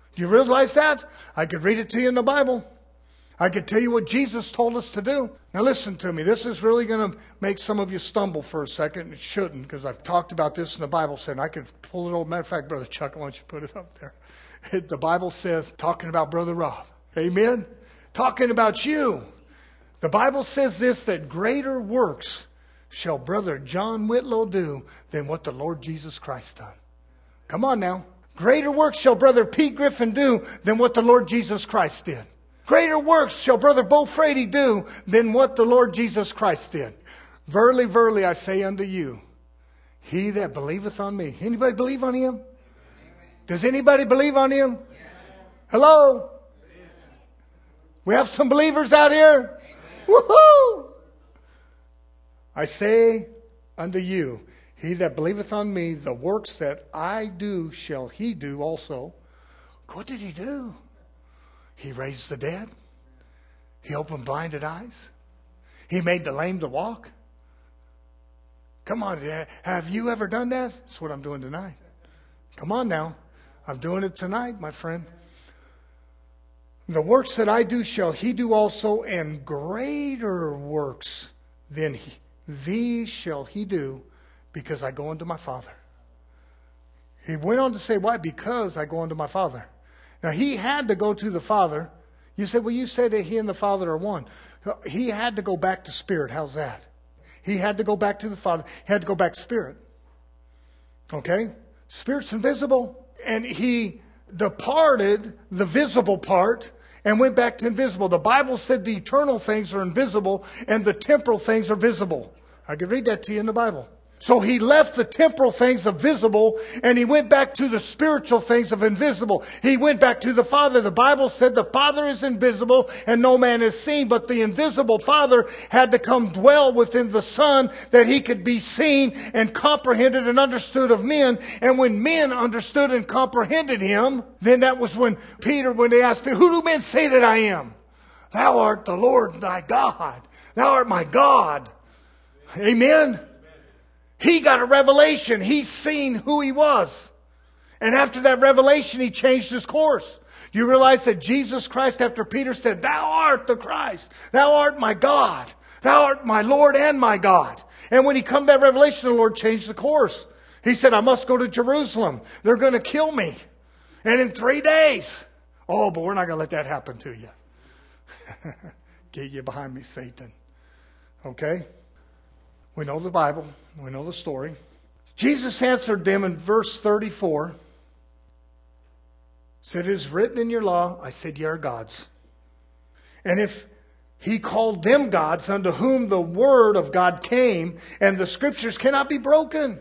Do you realize that? I could read it to you in the Bible. I could tell you what Jesus told us to do. Now listen to me. This is really going to make some of you stumble for a second. It shouldn't, because I've talked about this in the Bible. And I could pull it over. Matter of fact, Brother Chuck, why don't you put it up there? The Bible says, talking about Brother Rob. Amen? Talking about you. The Bible says this, that greater works shall Brother John Whitlow do than what the Lord Jesus Christ done. Come on now. Greater works shall Brother Pete Griffin do than what the Lord Jesus Christ did. Greater works shall Brother Bo Frady do than what the Lord Jesus Christ did. Verily, verily, I say unto you, he that believeth on me. Anybody believe on him? Does anybody believe on him? Hello? We have some believers out here. Woohoo! I say unto you, he that believeth on me, the works that I do shall he do also. What did he do? He raised the dead. He opened blinded eyes. He made the lame to walk. Come on, have you ever done that? That's what I'm doing tonight. Come on now. I'm doing it tonight, my friend. The works that I do shall he do also, and greater works than he, these shall he do, because I go unto my Father. He went on to say, why? Because I go unto my Father. Now, he had to go to the Father. You said, well, you said that he and the Father are one. He had to go back to Spirit. How's that? He had to go back to the Father. He had to go back to Spirit. Okay? Spirit's invisible. And he departed the visible part and went back to invisible. The Bible said the eternal things are invisible and the temporal things are visible. I can read that to you in the Bible. So he left the temporal things of visible and he went back to the spiritual things of invisible. He went back to the Father. The Bible said the Father is invisible and no man is seen, but the invisible Father had to come dwell within the Son that he could be seen and comprehended and understood of men. And when men understood and comprehended him, then that was when Peter, when they asked Peter, who do men say that I am? Thou art the Lord thy God. Thou art my God. Amen. He got a revelation. He's seen who he was. And after that revelation, he changed his course. Do you realize that Jesus Christ, after Peter said, thou art the Christ. Thou art my God. Thou art my Lord and my God. And when he come to that revelation, the Lord changed the course. He said, I must go to Jerusalem. They're going to kill me. And in three days. Oh, but we're not going to let that happen to you. Get you behind me, Satan. Okay? We know the Bible. We know the story. Jesus answered them in verse thirty-four. Said, it is written in your law, I said, ye are gods. And if he called them gods, unto whom the word of God came, and the scriptures cannot be broken.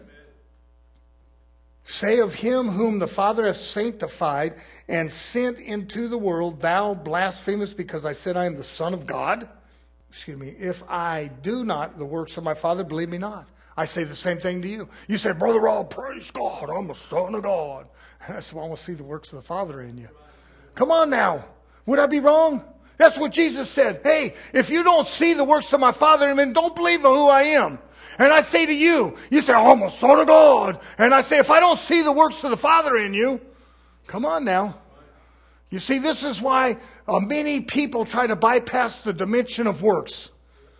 Say of him whom the Father hath sanctified and sent into the world, thou blasphemest, because I said I am the Son of God. Excuse me, if I do not the works of my Father, believe me not. I say the same thing to you. You say, Brother Rob, praise God, I'm a son of God. That's why I want to see the works of the Father in you. Come on now. Would I be wrong? That's what Jesus said. Hey, if you don't see the works of my Father in me, then don't believe in who I am. And I say to you, you say, oh, I'm a son of God. And I say, if I don't see the works of the Father in you, come on now. You see, this is why uh, many people try to bypass the dimension of works.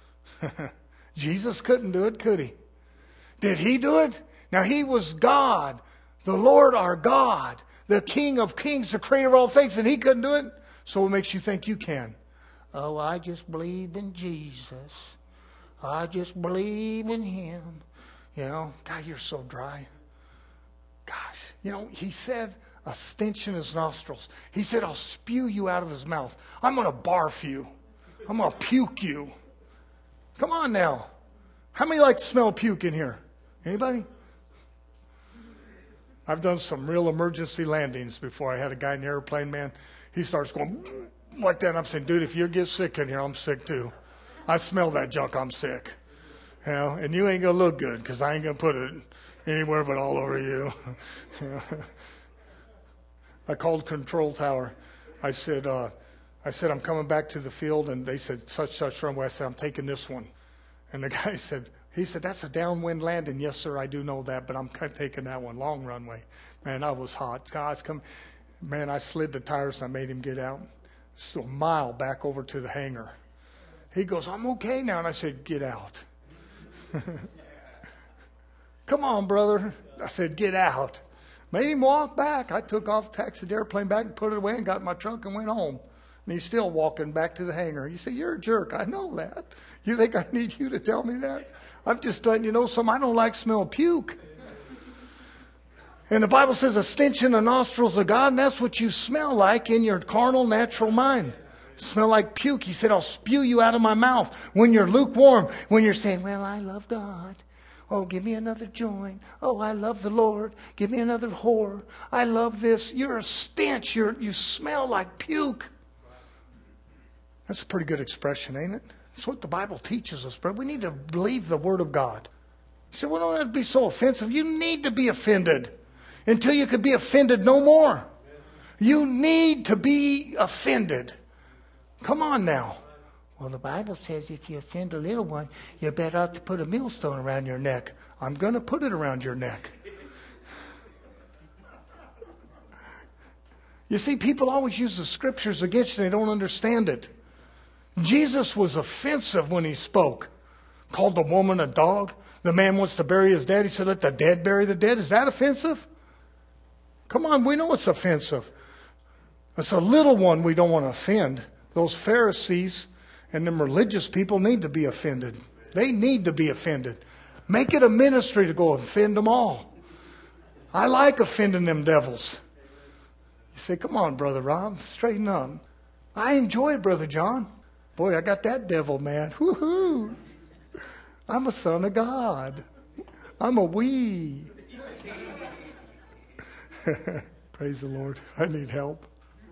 Jesus couldn't do it, could he? Did he do it? Now, he was God, the Lord our God, the King of kings, the creator of all things, and he couldn't do it? So what makes you think you can? Oh, I just believe in Jesus. I just believe in him. You know, God, you're so dry. Gosh, you know, he said a stench in his nostrils. He said, I'll spew you out of his mouth. I'm going to barf you. I'm going to puke you. Come on now. How many like to smell puke in here? Anybody? I've done some real emergency landings before. I had a guy in the airplane, man. He starts going like that. And I'm saying, dude, if you get sick in here, I'm sick too. I smell that junk, I'm sick. You know, and you ain't going to look good because I ain't going to put it anywhere but all over you. I called Control Tower. I said, uh, I said, I'm coming back to the field. And they said, such, such runway. I said, I'm taking this one. And the guy said, he said, that's a downwind landing. Yes, sir, I do know that, but I'm taking that one. Long runway. Man, I was hot. God's coming. Man, I slid the tires and I made him get out. Just a mile back over to the hangar. He goes, I'm okay now. And I said, get out. Come on, brother. I said, get out. Made him walk back. I took off, taxied the airplane back and put it away and got in my trunk and went home. And he's still walking back to the hangar. You say, you're a jerk. I know that. You think I need you to tell me that? I'm just letting you know something. I don't like smell puke. And the Bible says a stench in the nostrils of God, and that's what you smell like in your carnal, natural mind. You smell like puke. He said, I'll spew you out of my mouth when you're lukewarm. When you're saying, well, I love God. Oh, give me another joint. Oh, I love the Lord. Give me another whore. I love this. You're a stench. You're, you smell like puke. That's a pretty good expression, ain't it? That's what the Bible teaches us, but we need to believe the Word of God. You say, well, don't have to be so offensive. You need to be offended until you could be offended no more. You need to be offended. Come on now. Well, the Bible says if you offend a little one, you're better off to put a millstone around your neck. I'm going to put it around your neck. You see, people always use the scriptures against you. They don't understand it. Jesus was offensive when he spoke. Called the woman a dog. The man wants to bury his dead. He said, let the dead bury the dead. Is that offensive? Come on, we know it's offensive. It's a little one we don't want to offend. Those Pharisees and them religious people need to be offended. They need to be offended. Make it a ministry to go offend them all. I like offending them devils. You say, come on, Brother Rob, straighten up. I enjoy it, Brother John. Boy, I got that devil mad. Woo-hoo. I'm a son of God. I'm a we. Praise the Lord. I need help.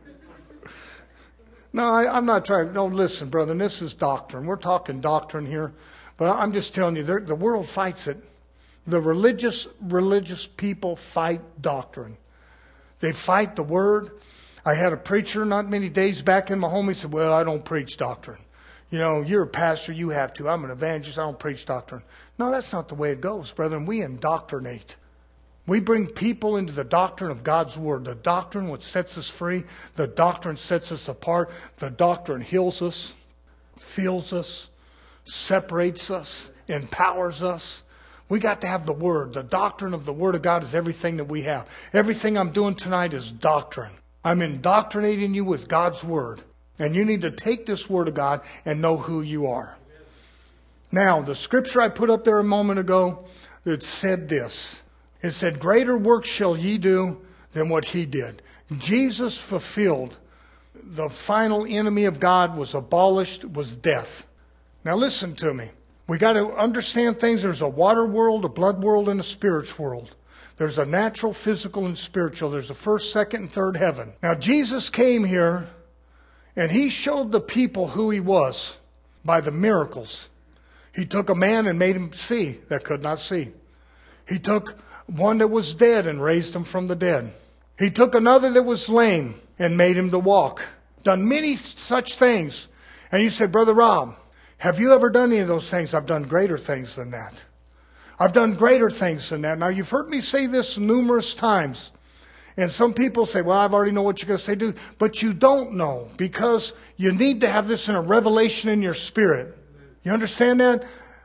No, I, I'm not trying. No, listen, brother, this is doctrine. We're talking doctrine here. But I'm just telling you, the world fights it. The religious, religious people fight doctrine. They fight the Word. I had a preacher not many days back in my home. He said, well, I don't preach doctrine. You know, you're a pastor, you have to. I'm an evangelist, I don't preach doctrine. No, that's not the way it goes, brethren. We indoctrinate. We bring people into the doctrine of God's Word. The doctrine which sets us free. The doctrine sets us apart. The doctrine heals us, fills us, separates us, empowers us. We got to have the Word. The doctrine of the Word of God is everything that we have. Everything I'm doing tonight is doctrine. I'm indoctrinating you with God's Word. And you need to take this Word of God and know who you are. Now, the scripture I put up there a moment ago, it said this. It said, greater works shall ye do than what he did. Jesus fulfilled. The final enemy of God was abolished, was death. Now listen to me. We got to understand things. There's a water world, a blood world, and a spirit world. There's a natural, physical, and spiritual. There's a first, second, and third heaven. Now Jesus came here and he showed the people who he was by the miracles. He took a man and made him see that could not see. He took one that was dead and raised him from the dead. He took another that was lame and made him to walk. Done many such things. And you said, Brother Rob, have you ever done any of those things? I've done greater things than that. I've done greater things than that. Now, you've heard me say this numerous times. And some people say, well, I've already know what you're going to say, dude. But you don't know because you need to have this in a revelation in your spirit. You understand that?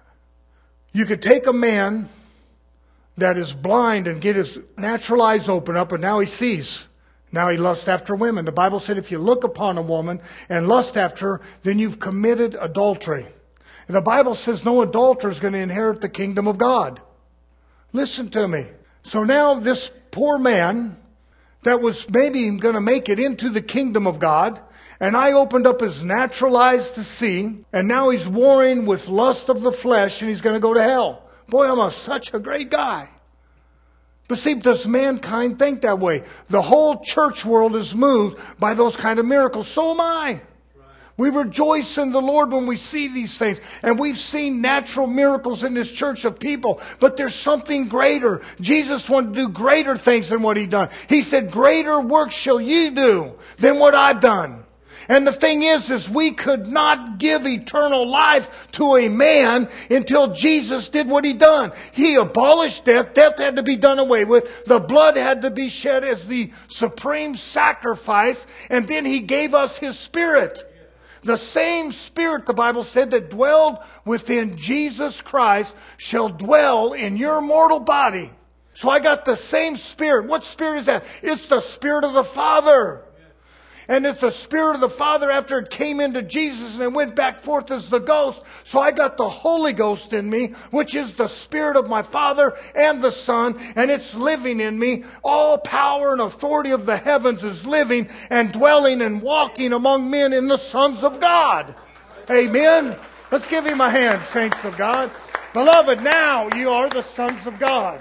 You could take a man that is blind and get his natural eyes open up, and now he sees. Now he lusts after women. The Bible said if you look upon a woman and lust after her, then you've committed adultery. And the Bible says no adulterer is going to inherit the kingdom of God. Listen to me. So now this poor man that was maybe going to make it into the kingdom of God, and I opened up his natural eyes to see, and now he's warring with lust of the flesh, and he's going to go to hell. Boy, I'm a, such a great guy. But see, does mankind think that way? The whole church world is moved by those kind of miracles. So am I. We rejoice in the Lord when we see these things. And we've seen natural miracles in this church of people. But there's something greater. Jesus wanted to do greater things than what he done. He said, greater works shall ye do than what I've done. And the thing is, is we could not give eternal life to a man until Jesus did what he done. He abolished death. Death had to be done away with. The blood had to be shed as the supreme sacrifice. And then he gave us his Spirit. The same Spirit, the Bible said, that dwelled within Jesus Christ shall dwell in your mortal body. So I got the same Spirit. What Spirit is that? It's the Spirit of the Father. And it's the Spirit of the Father after it came into Jesus and it went back forth as the Ghost. So I got the Holy Ghost in me, which is the Spirit of my Father and the Son. And it's living in me. All power and authority of the heavens is living and dwelling and walking among men in the sons of God. Amen. Let's give him a hand, saints of God. Beloved, now you are the sons of God.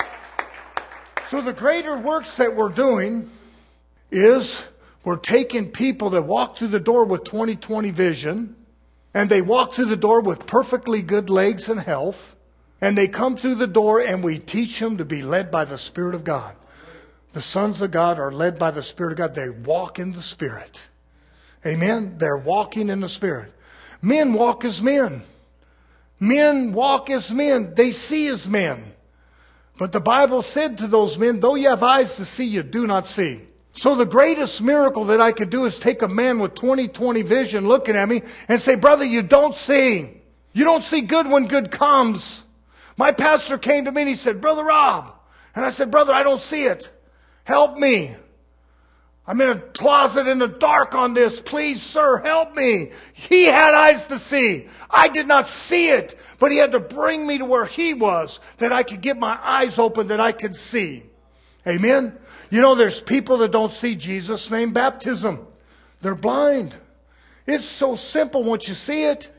So the greater works that we're doing is we're taking people that walk through the door with twenty twenty vision, and they walk through the door with perfectly good legs and health, and they come through the door and we teach them to be led by the Spirit of God. The sons of God are led by the Spirit of God. They walk in the Spirit. Amen? They're walking in the Spirit. Men walk as men. Men walk as men. They see as men. But the Bible said to those men, though you have eyes to see, you do not see. So the greatest miracle that I could do is take a man with twenty twenty vision looking at me and say, brother, you don't see. You don't see good when good comes. My pastor came to me and he said, Brother Rob. And I said, brother, I don't see it. Help me. I'm in a closet in the dark on this. Please, sir, help me. He had eyes to see. I did not see it, but he had to bring me to where he was, that I could get my eyes open, that I could see. Amen. You know, there's people that don't see Jesus' name baptism. They're blind. It's so simple once you see it.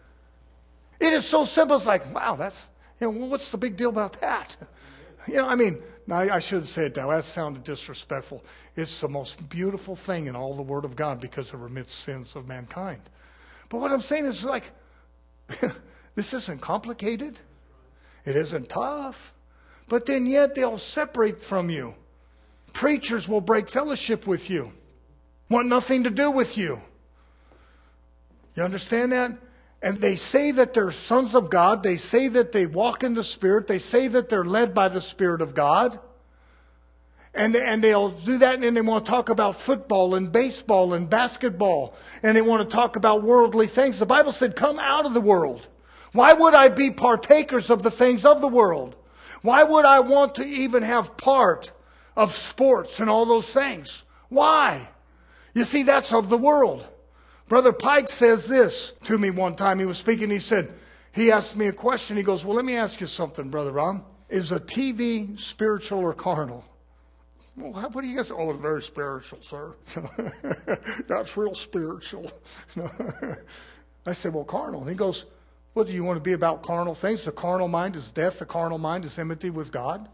It is so simple. It's like, wow, that's, you know, what's the big deal about that? You know, I mean, no, I shouldn't say it that way. That sounded disrespectful. It's the most beautiful thing in all the Word of God because it remits sins of mankind. But what I'm saying is like, this isn't complicated. It isn't tough. But then yet they'll separate from you. Preachers will break fellowship with you. Want nothing to do with you. You understand that? And they say that they're sons of God. They say that they walk in the Spirit. They say that they're led by the Spirit of God. And, and they'll do that, and then they want to talk about football and baseball and basketball. And they want to talk about worldly things. The Bible said, come out of the world. Why would I be partakers of the things of the world? Why would I want to even have part of sports and all those things? Why? You see, that's of the world. Brother Pike says this to me one time. He was speaking. He said, he asked me a question. He goes, well, let me ask you something, Brother Ron. Is a T V spiritual or carnal? Well, how, what do you guys say? Oh, it's very spiritual, sir. That's real spiritual. I said, well, carnal. And he goes, well, do you want to be about carnal things? The carnal mind is death. The carnal mind is enmity with God.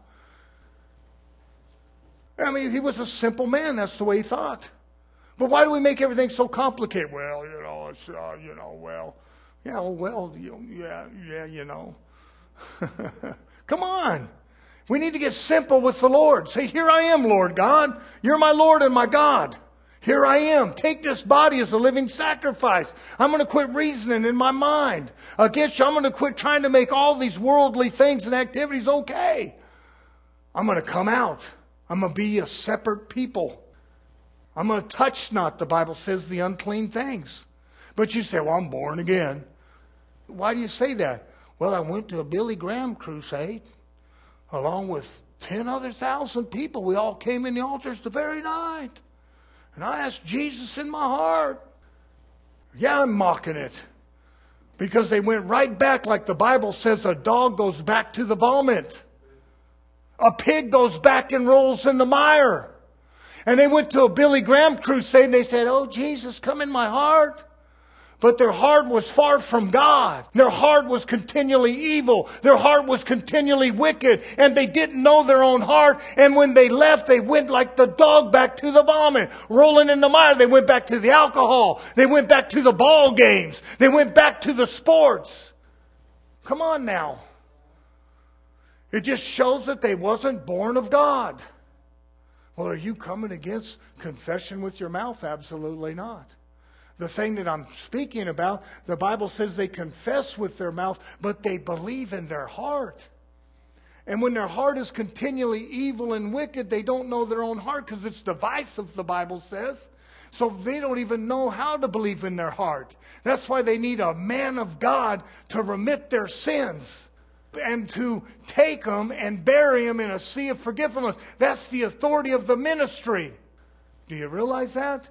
I mean, he was a simple man. That's the way he thought. But why do we make everything so complicated? Well, you know, it's, uh, you know, well, yeah, well, you, yeah, yeah, you know. Come on. We need to get simple with the Lord. Say, here I am, Lord God. You're my Lord and my God. Here I am. Take this body as a living sacrifice. I'm going to quit reasoning in my mind against you. I'm going to quit trying to make all these worldly things and activities okay. I'm going to come out. I'm going to be a separate people. I'm going to touch not, the Bible says, the unclean things. But you say, well, I'm born again. Why do you say that? Well, I went to a Billy Graham crusade along with ten other thousand people. We all came in the altars the very night. And I asked Jesus in my heart. Yeah, I'm mocking it. Because they went right back, like the Bible says, a dog goes back to the vomit. A pig goes back and rolls in the mire. And they went to a Billy Graham crusade and they said, oh, Jesus, come in my heart. But their heart was far from God. Their heart was continually evil. Their heart was continually wicked. And they didn't know their own heart. And when they left, they went like the dog back to the vomit, rolling in the mire. They went back to the alcohol. They went back to the ball games. They went back to the sports. Come on now. It just shows that they wasn't born of God. Well, are you coming against confession with your mouth? Absolutely not. The thing that I'm speaking about, the Bible says they confess with their mouth, but they believe in their heart. And when their heart is continually evil and wicked, they don't know their own heart because it's divisive, the Bible says. So they don't even know how to believe in their heart. That's why they need a man of God to remit their sins and to take them and bury them in a sea of forgetfulness. That's the authority of the ministry. Do you realize that?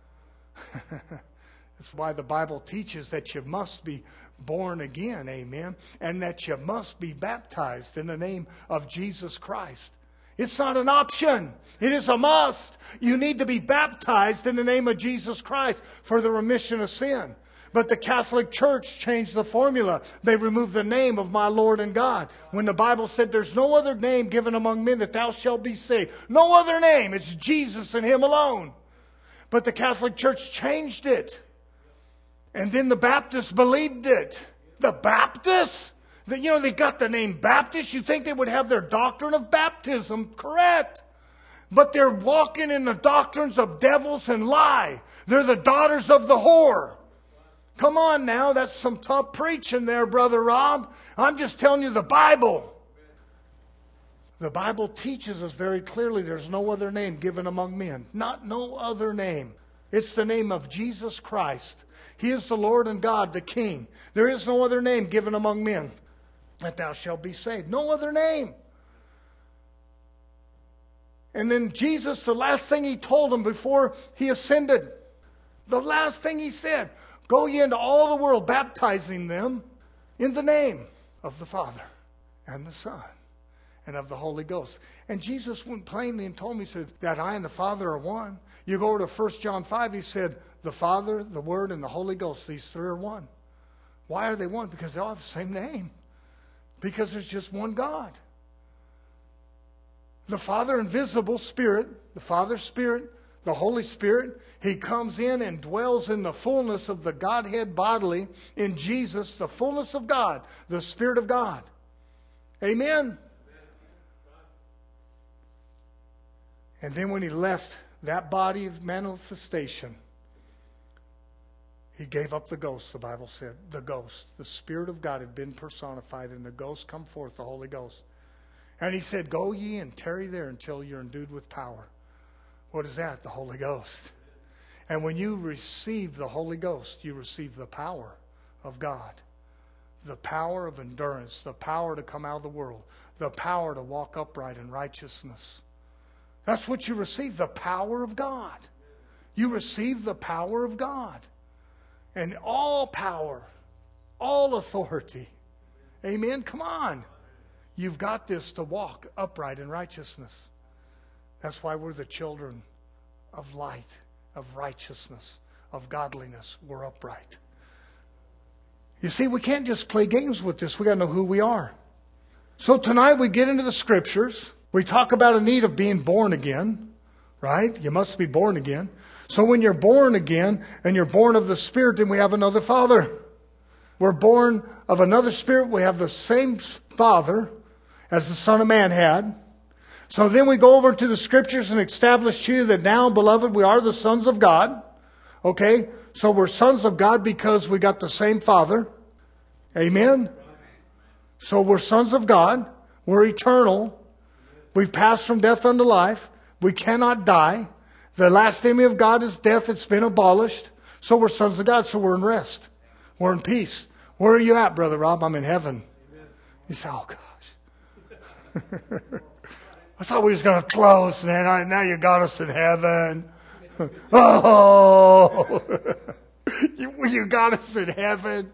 That's why the Bible teaches that you must be born again, amen, and that you must be baptized in the name of Jesus Christ. It's not an option. It is a must. You need to be baptized in the name of Jesus Christ for the remission of sin. But the Catholic Church changed the formula. They removed the name of my Lord and God. When the Bible said there's no other name given among men that thou shalt be saved. No other name. It's Jesus and Him alone. But the Catholic Church changed it. And then the Baptists believed it. The Baptists? The, you know, they got the name Baptist. You think they would have their doctrine of baptism correct. But they're walking in the doctrines of devils and lie. They're the daughters of the whore. Come on now, that's some tough preaching there, Brother Rob. I'm just telling you the Bible. The Bible teaches us very clearly there's no other name given among men. Not no other name. It's the name of Jesus Christ. He is the Lord and God, the King. There is no other name given among men that thou shalt be saved. No other name. And then Jesus, the last thing He told them before He ascended, the last thing He said, go ye into all the world, baptizing them in the name of the Father and the Son and of the Holy Ghost. And Jesus went plainly and told me, He said, that I and the Father are one. You go over to First John five, He said, the Father, the Word, and the Holy Ghost, these three are one. Why are they one? Because they all have the same name. Because there's just one God. The Father, invisible Spirit, the Father, Spirit, the Holy Spirit, He comes in and dwells in the fullness of the Godhead bodily in Jesus, the fullness of God, the Spirit of God. Amen? And then when He left that body of manifestation, He gave up the ghost, the Bible said. The ghost. The Spirit of God had been personified, and the ghost come forth, the Holy Ghost. And He said, go ye and tarry there until you're endued with power. What is that? The Holy Ghost. And when you receive the Holy Ghost, you receive the power of God. The power of endurance. The power to come out of the world. The power to walk upright in righteousness. That's what you receive. The power of God. You receive the power of God. And all power. All authority. Amen? Come on. You've got this to walk upright in righteousness. That's why we're the children of light, of righteousness, of godliness. We're upright. You see, we can't just play games with this. We got to know who we are. So tonight we get into the Scriptures. We talk about a need of being born again, right? You must be born again. So when you're born again and you're born of the Spirit, then we have another Father. We're born of another Spirit. We have the same Father as the Son of Man had. So then we go over to the Scriptures and establish to you that now, beloved, we are the sons of God. Okay? So we're sons of God because we got the same Father. Amen? So we're sons of God. We're eternal. We've passed from death unto life. We cannot die. The last enemy of God is death. It's been abolished. So we're sons of God. So we're in rest. We're in peace. Where are you at, Brother Rob? I'm in heaven. You say, oh gosh. I thought we was going to close, man. Now you got us in heaven. Oh, you, you got us in heaven.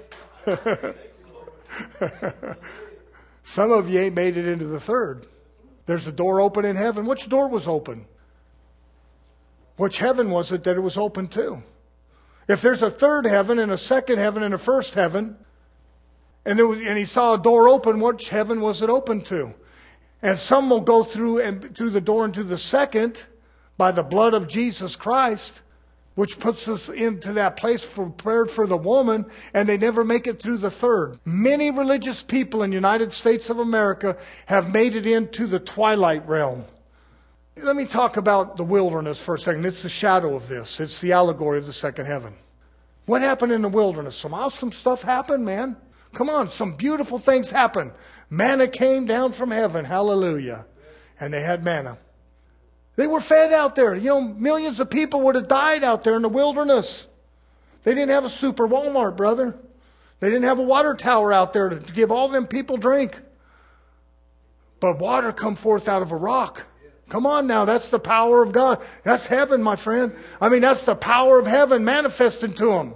Some of you ain't made it into the third. There's a door open in heaven. Which door was open? Which heaven was it that it was open to? If there's a third heaven and a second heaven and a first heaven, and, there was, and he saw a door open, which heaven was it open to? And some will go through and through the door into the second by the blood of Jesus Christ, which puts us into that place prepared for the woman, and they never make it through the third. Many religious people in the United States of America have made it into the twilight realm. Let me talk about the wilderness for a second. It's the shadow of this. It's the allegory of the second heaven. What happened in the wilderness? Some awesome stuff happened, man. Come on, some beautiful things happened. Manna came down from heaven. Hallelujah. And they had manna. They were fed out there. You know, millions of people would have died out there in the wilderness. They didn't have a super Walmart, brother. They didn't have a water tower out there to give all them people drink. But water come forth out of a rock. Come on now, that's the power of God. That's heaven, my friend. I mean, that's the power of heaven manifesting to them.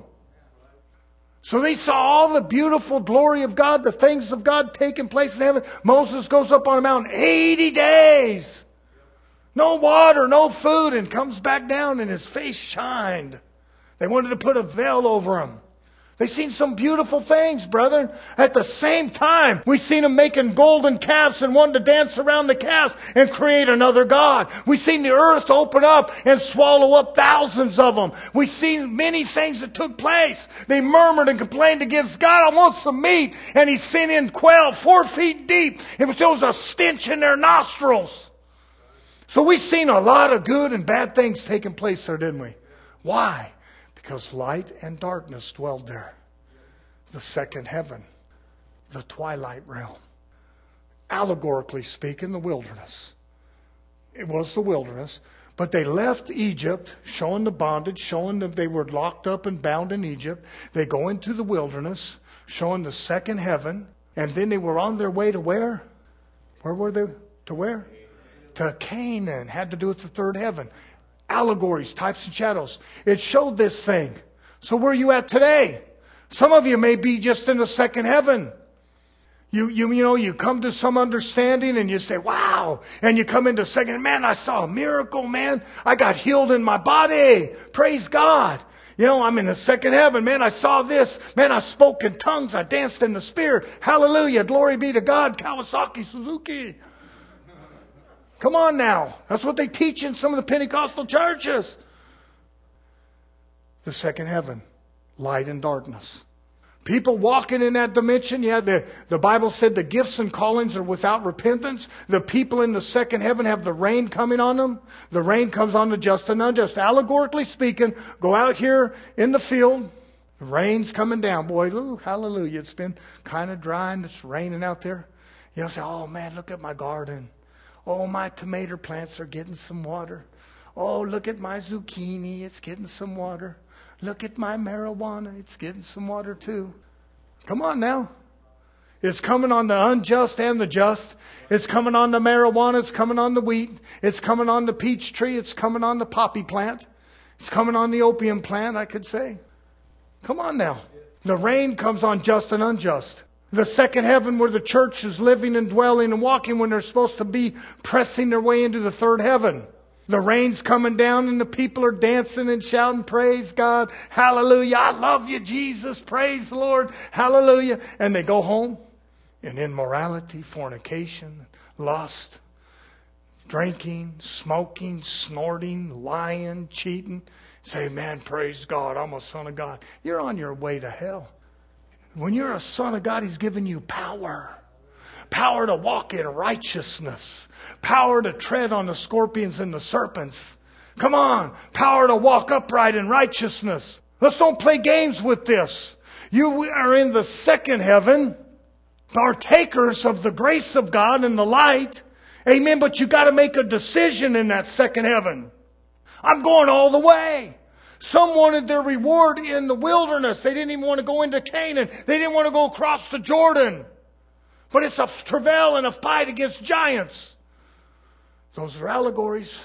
So they saw all the beautiful glory of God, the things of God taking place in heaven. Moses goes up on a mountain, eighty days. No water, no food, and comes back down and his face shined. They wanted to put a veil over him. They seen some beautiful things, brethren. At the same time, we seen them making golden calves and wanting to dance around the calves and create another god. We seen the earth open up and swallow up thousands of them. We seen many things that took place. They murmured and complained against God. I want some meat. And he sent in quail four feet deep. It was, there was a stench in their nostrils. So we seen a lot of good and bad things taking place there, didn't we? Why? Because light and darkness dwelled there. The second heaven. The twilight realm. Allegorically speaking, the wilderness. It was the wilderness. But they left Egypt, showing the bondage, showing that they were locked up and bound in Egypt. They go into the wilderness, showing the second heaven. And then they were on their way to where? Where were they? To where? To Canaan. Had to do with the third heaven. Allegories, types and shadows. It showed this thing. So where are you at today? Some of you may be just in the second heaven. You, you, you know, you come to some understanding and you say, wow. And you come into second, man, I saw a miracle, man. I got healed in my body. Praise God. You know, I'm in the second heaven. Man, I saw this. Man, I spoke in tongues. I danced in the spirit. Hallelujah. Glory be to God. Kawasaki Suzuki. Come on now. That's what they teach in some of the Pentecostal churches. The second heaven. Light and darkness. People walking in that dimension. Yeah, the, the Bible said the gifts and callings are without repentance. The people in the second heaven have the rain coming on them. The rain comes on the just and unjust. Allegorically speaking, go out here in the field. The rain's coming down. Boy, ooh, hallelujah. It's been kind of dry and it's raining out there. You'll say, oh man, look at my garden. Oh, my tomato plants are getting some water. Oh, look at my zucchini. It's getting some water. Look at my marijuana. It's getting some water too. Come on now. It's coming on the unjust and the just. It's coming on the marijuana. It's coming on the wheat. It's coming on the peach tree. It's coming on the poppy plant. It's coming on the opium plant, I could say. Come on now. The rain comes on just and unjust. The second heaven where the church is living and dwelling and walking when they're supposed to be pressing their way into the third heaven. The rain's coming down and the people are dancing and shouting, praise God, hallelujah, I love you, Jesus, praise the Lord, hallelujah. And they go home in immorality, fornication, lust, drinking, smoking, snorting, lying, cheating. Say, man, praise God, I'm a son of God. You're on your way to hell. When you're a son of God, He's given you power. Power to walk in righteousness. Power to tread on the scorpions and the serpents. Come on. Power to walk upright in righteousness. Let's don't play games with this. You are in the second heaven, partakers of the grace of God and the light. Amen. But you got to make a decision in that second heaven. I'm going all the way. Some wanted their reward in the wilderness. They didn't even want to go into Canaan. They didn't want to go across the Jordan. But it's a travail and a fight against giants. Those are allegories.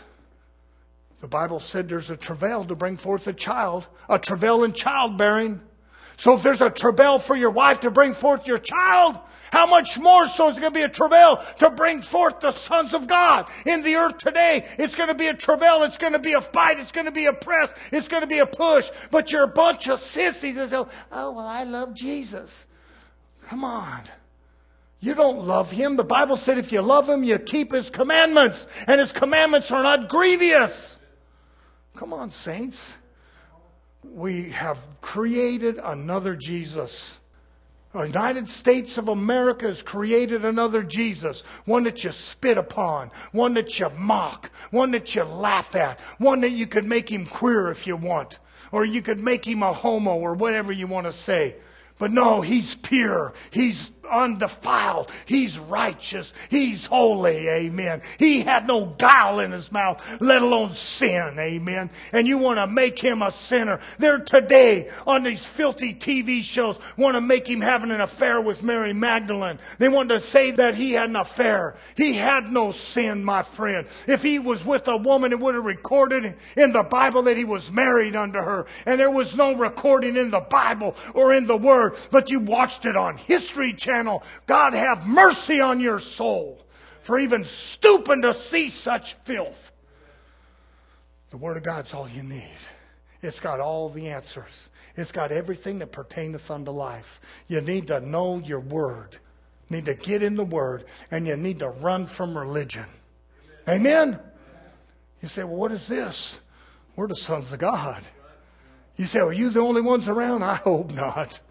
The Bible said there's a travail to bring forth a child. A travail in childbearing. So if there's a travail for your wife to bring forth your child, how much more so is it going to be a travail to bring forth the sons of God in the earth today? It's going to be a travail. It's going to be a fight. It's going to be a press. It's going to be a push. But you're a bunch of sissies and say, oh, well, I love Jesus. Come on. You don't love Him. The Bible said if you love Him, you keep His commandments. And His commandments are not grievous. Come on, saints. We have created another Jesus. The United States of America has created another Jesus. One that you spit upon. One that you mock. One that you laugh at. One that you could make him queer if you want. Or you could make him a homo or whatever you want to say. But no, he's pure. He's undefiled. He's righteous. He's holy. Amen. He had no guile in his mouth, let alone sin. Amen. And you want to make him a sinner. They're today on these filthy T V shows want to make him having an affair with Mary Magdalene. They want to say that he had an affair. He had no sin, my friend. If he was with a woman, it would have recorded in the Bible that he was married unto her. And there was no recording in the Bible or in the Word. But you watched it on History Channel. God have mercy on your soul for even stooping to see such filth. The Word of God's all you need. It's got all the answers. It's got everything that pertaineth unto life. You need to know your Word. You need to get in the Word, and you need to run from religion. Amen? You say, well, what is this? We're the sons of God. You say, are you the only ones around? I hope not.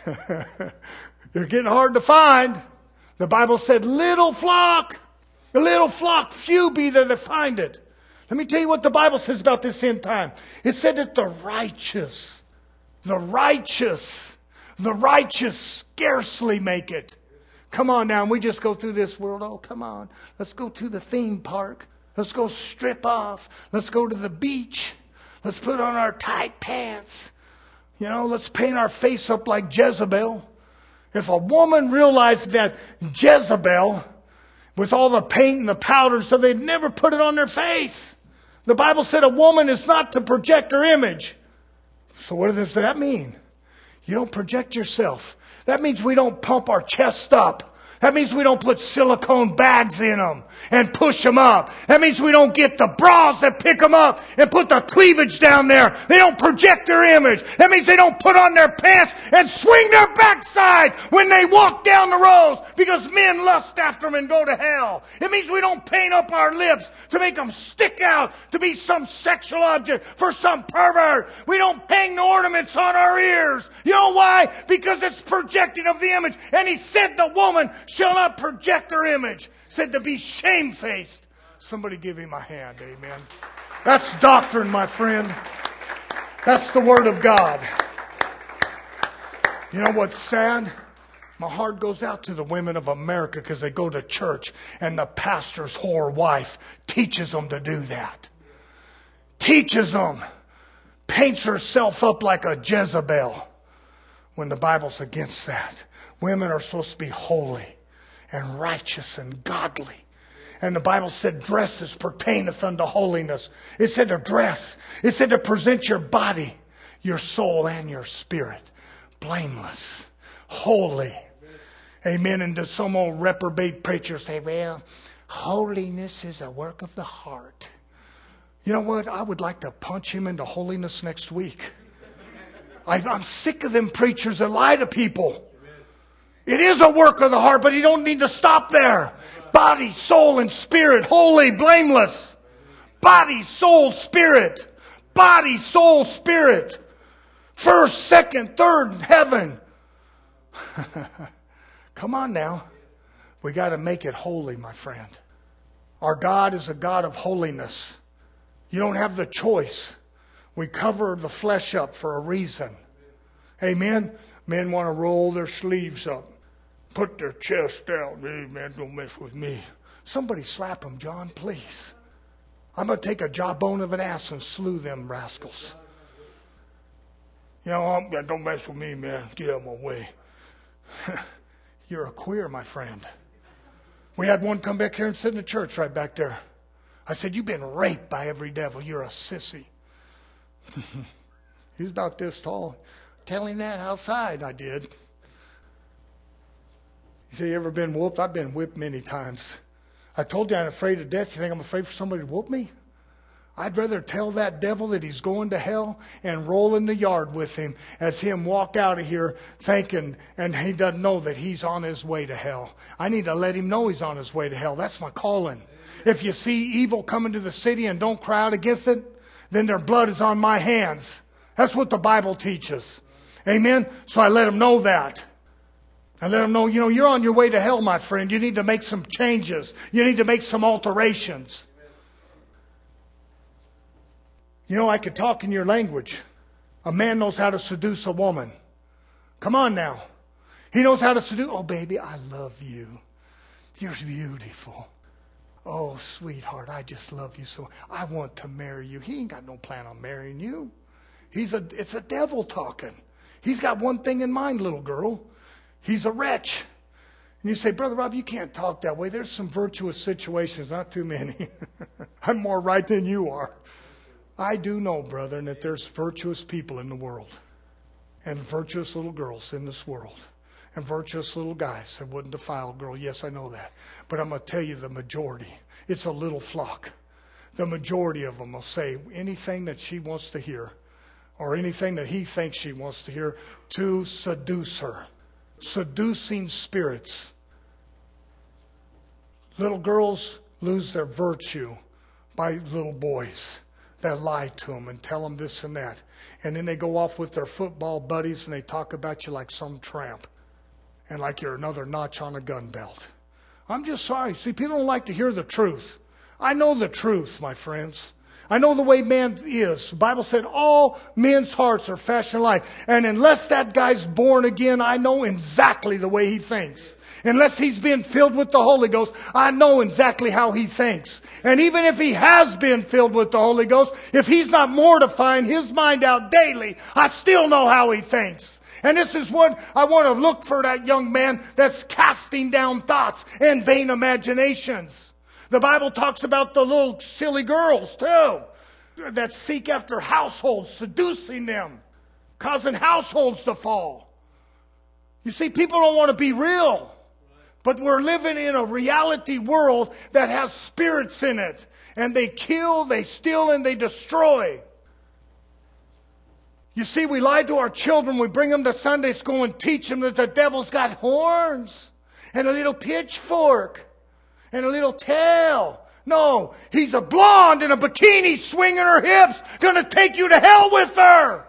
They're getting hard to find. The Bible said, little flock, a little flock, few be there that find it. Let me tell you what the Bible says about this end time. It said that the righteous, the righteous, the righteous scarcely make it. Come on now, and we just go through this world. Oh, come on. Let's go to the theme park. Let's go strip off. Let's go to the beach. Let's put on our tight pants. You know, let's paint our face up like Jezebel. If a woman realized that Jezebel, with all the paint and the powder and stuff, they'd never put it on their face. The Bible said a woman is not to project her image. So what does that mean? You don't project yourself. That means we don't pump our chest up. That means we don't put silicone bags in them and push them up. That means we don't get the bras that pick them up and put the cleavage down there. They don't project their image. That means they don't put on their pants and swing their backside when they walk down the roads because men lust after them and go to hell. It means we don't paint up our lips to make them stick out to be some sexual object for some pervert. We don't hang the ornaments on our ears. You know why? Because it's projecting of the image. And he said the woman shall not project her image. Said to be shamefaced. Somebody give him a hand. Amen. That's doctrine, my friend. That's the Word of God. You know what's sad? My heart goes out to the women of America because they go to church and the pastor's whore wife teaches them to do that. Teaches them. Paints herself up like a Jezebel. When the Bible's against that. Women are supposed to be holy and righteous and godly. And the Bible said dresses pertaineth unto holiness. It said to dress. It said to present your body, your soul, and your spirit blameless, holy. Amen. And to some old reprobate preacher say, well, holiness is a work of the heart. You know what? I would like to punch him into holiness next week. I, I'm sick of them preachers that lie to people. It is a work of the heart, but you don't need to stop there. Body, soul, and spirit, holy, blameless. Body, soul, spirit. Body, soul, spirit. First, second, third, heaven. Come on now. We got to make it holy, my friend. Our God is a God of holiness. You don't have the choice. We cover the flesh up for a reason. Amen. Men want to roll their sleeves up. Put their chest out. Hey, man, don't mess with me. Somebody slap them, John, please. I'm going to take a jawbone of an ass and slew them rascals. You know, um, don't mess with me, man. Get out of my way. You're a queer, my friend. We had one come back here and sit in the church right back there. I said, you've been raped by every devil. You're a sissy. He's about this tall. Tell him that outside. I did. You say, you ever been whooped? I've been whipped many times. I told you I'm afraid of death. You think I'm afraid for somebody to whoop me? I'd rather tell that devil that he's going to hell and roll in the yard with him as him walk out of here thinking, and he doesn't know that he's on his way to hell. I need to let him know he's on his way to hell. That's my calling. If you see evil coming to the city and don't cry out against it, then their blood is on my hands. That's what the Bible teaches. Amen? So I let him know that. And let them know, you know, you're on your way to hell, my friend. You need to make some changes. You need to make some alterations. You know, I could talk in your language. A man knows how to seduce a woman. Come on now. He knows how to seduce. Oh, baby, I love you. You're beautiful. Oh, sweetheart, I just love you so. I want to marry you. He ain't got no plan on marrying you. He's a, it's a devil talking. He's got one thing in mind, little girl. He's a wretch. And you say, Brother Rob, you can't talk that way. There's some virtuous situations, not too many. I'm more right than you are. I do know, brethren, that there's virtuous people in the world. And virtuous little girls in this world. And virtuous little guys that wouldn't defile a girl. Yes, I know that. But I'm going to tell you the majority. It's a little flock. The majority of them will say anything that she wants to hear. Or anything that he thinks she wants to hear to seduce her. Seducing spirits. Little girls lose their virtue by little boys that lie to them and tell them this and that. And then they go off with their football buddies and they talk about you like some tramp. And like you're another notch on a gun belt. I'm just sorry. See, people don't like to hear the truth. I know the truth, my friends. I know the way man is. The Bible said all men's hearts are fashioned alike. And unless that guy's born again, I know exactly the way he thinks. Unless he's been filled with the Holy Ghost, I know exactly how he thinks. And even if he has been filled with the Holy Ghost, if he's not mortifying his mind out daily, I still know how he thinks. And this is what I want to look for, that young man that's casting down thoughts and vain imaginations. The Bible talks about the little silly girls too, that seek after households, seducing them, causing households to fall. You see, people don't want to be real. But we're living in a reality world that has spirits in it. And they kill, they steal, and they destroy. You see, we lie to our children. We bring them to Sunday school and teach them that the devil's got horns and a little pitchfork and a little tail. No, he's a blonde in a bikini swinging her hips, going to take you to hell with her.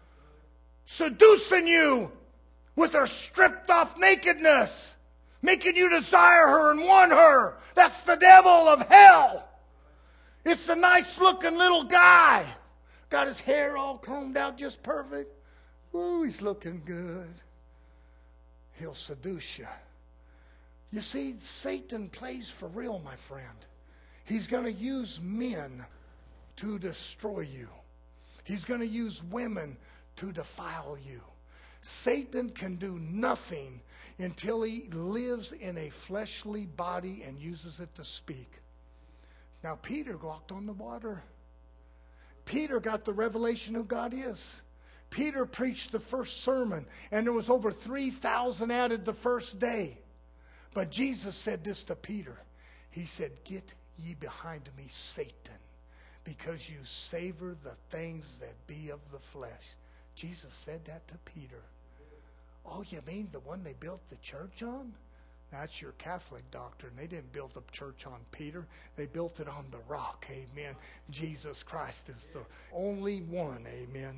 Seducing you with her stripped off nakedness. Making you desire her and want her. That's the devil of hell. It's the nice looking little guy. Got his hair all combed out just perfect. Ooh, he's looking good. He'll seduce you. You see, Satan plays for real, my friend. He's going to use men to destroy you. He's going to use women to defile you. Satan can do nothing until he lives in a fleshly body and uses it to speak. Now, Peter walked on the water. Peter got the revelation who God is. Peter preached the first sermon, and there was over three thousand added the first day. But Jesus said this to Peter. He said, "Get ye behind me, Satan, because you savor the things that be of the flesh." Jesus said that to Peter. Oh, you mean the one they built the church on? That's your Catholic doctrine. They didn't build the church on Peter. They built it on the rock. Amen. Jesus Christ is the only one. Amen.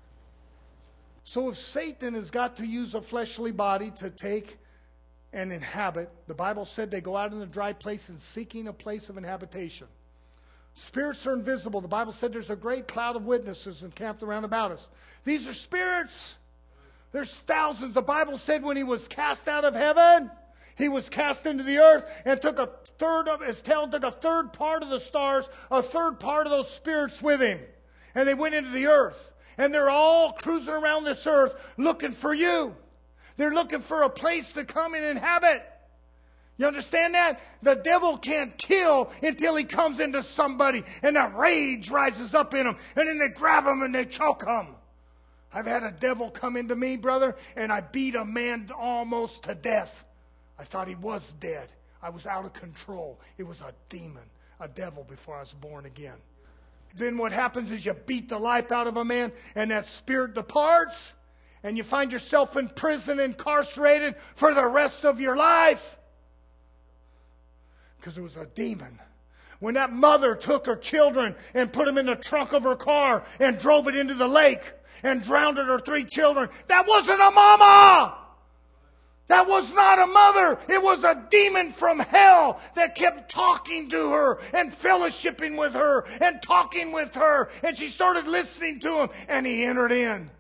So if Satan has got to use a fleshly body to take and inhabit, the Bible said they go out in the dry places seeking a place of inhabitation. Spirits are invisible. The Bible said there's a great cloud of witnesses encamped around about us. These are spirits. There's thousands. The Bible said when he was cast out of heaven, he was cast into the earth and took a third of his tail, took a third part of the stars, a third part of those spirits with him. And they went into the earth. And they're all cruising around this earth looking for you. They're looking for a place to come and inhabit. You understand that? The devil can't kill until he comes into somebody and a rage rises up in them. And then they grab them and they choke them. I've had a devil come into me, brother, and I beat a man almost to death. I thought he was dead. I was out of control. It was a demon, a devil before I was born again. Then what happens is you beat the life out of a man and that spirit departs and you find yourself in prison, incarcerated for the rest of your life. Because it was a demon. When that mother took her children and put them in the trunk of her car and drove it into the lake and drowned her three children, that wasn't a mama. That was not a mother. It was a demon from hell that kept talking to her and fellowshipping with her and talking with her. And she started listening to him, and he entered in.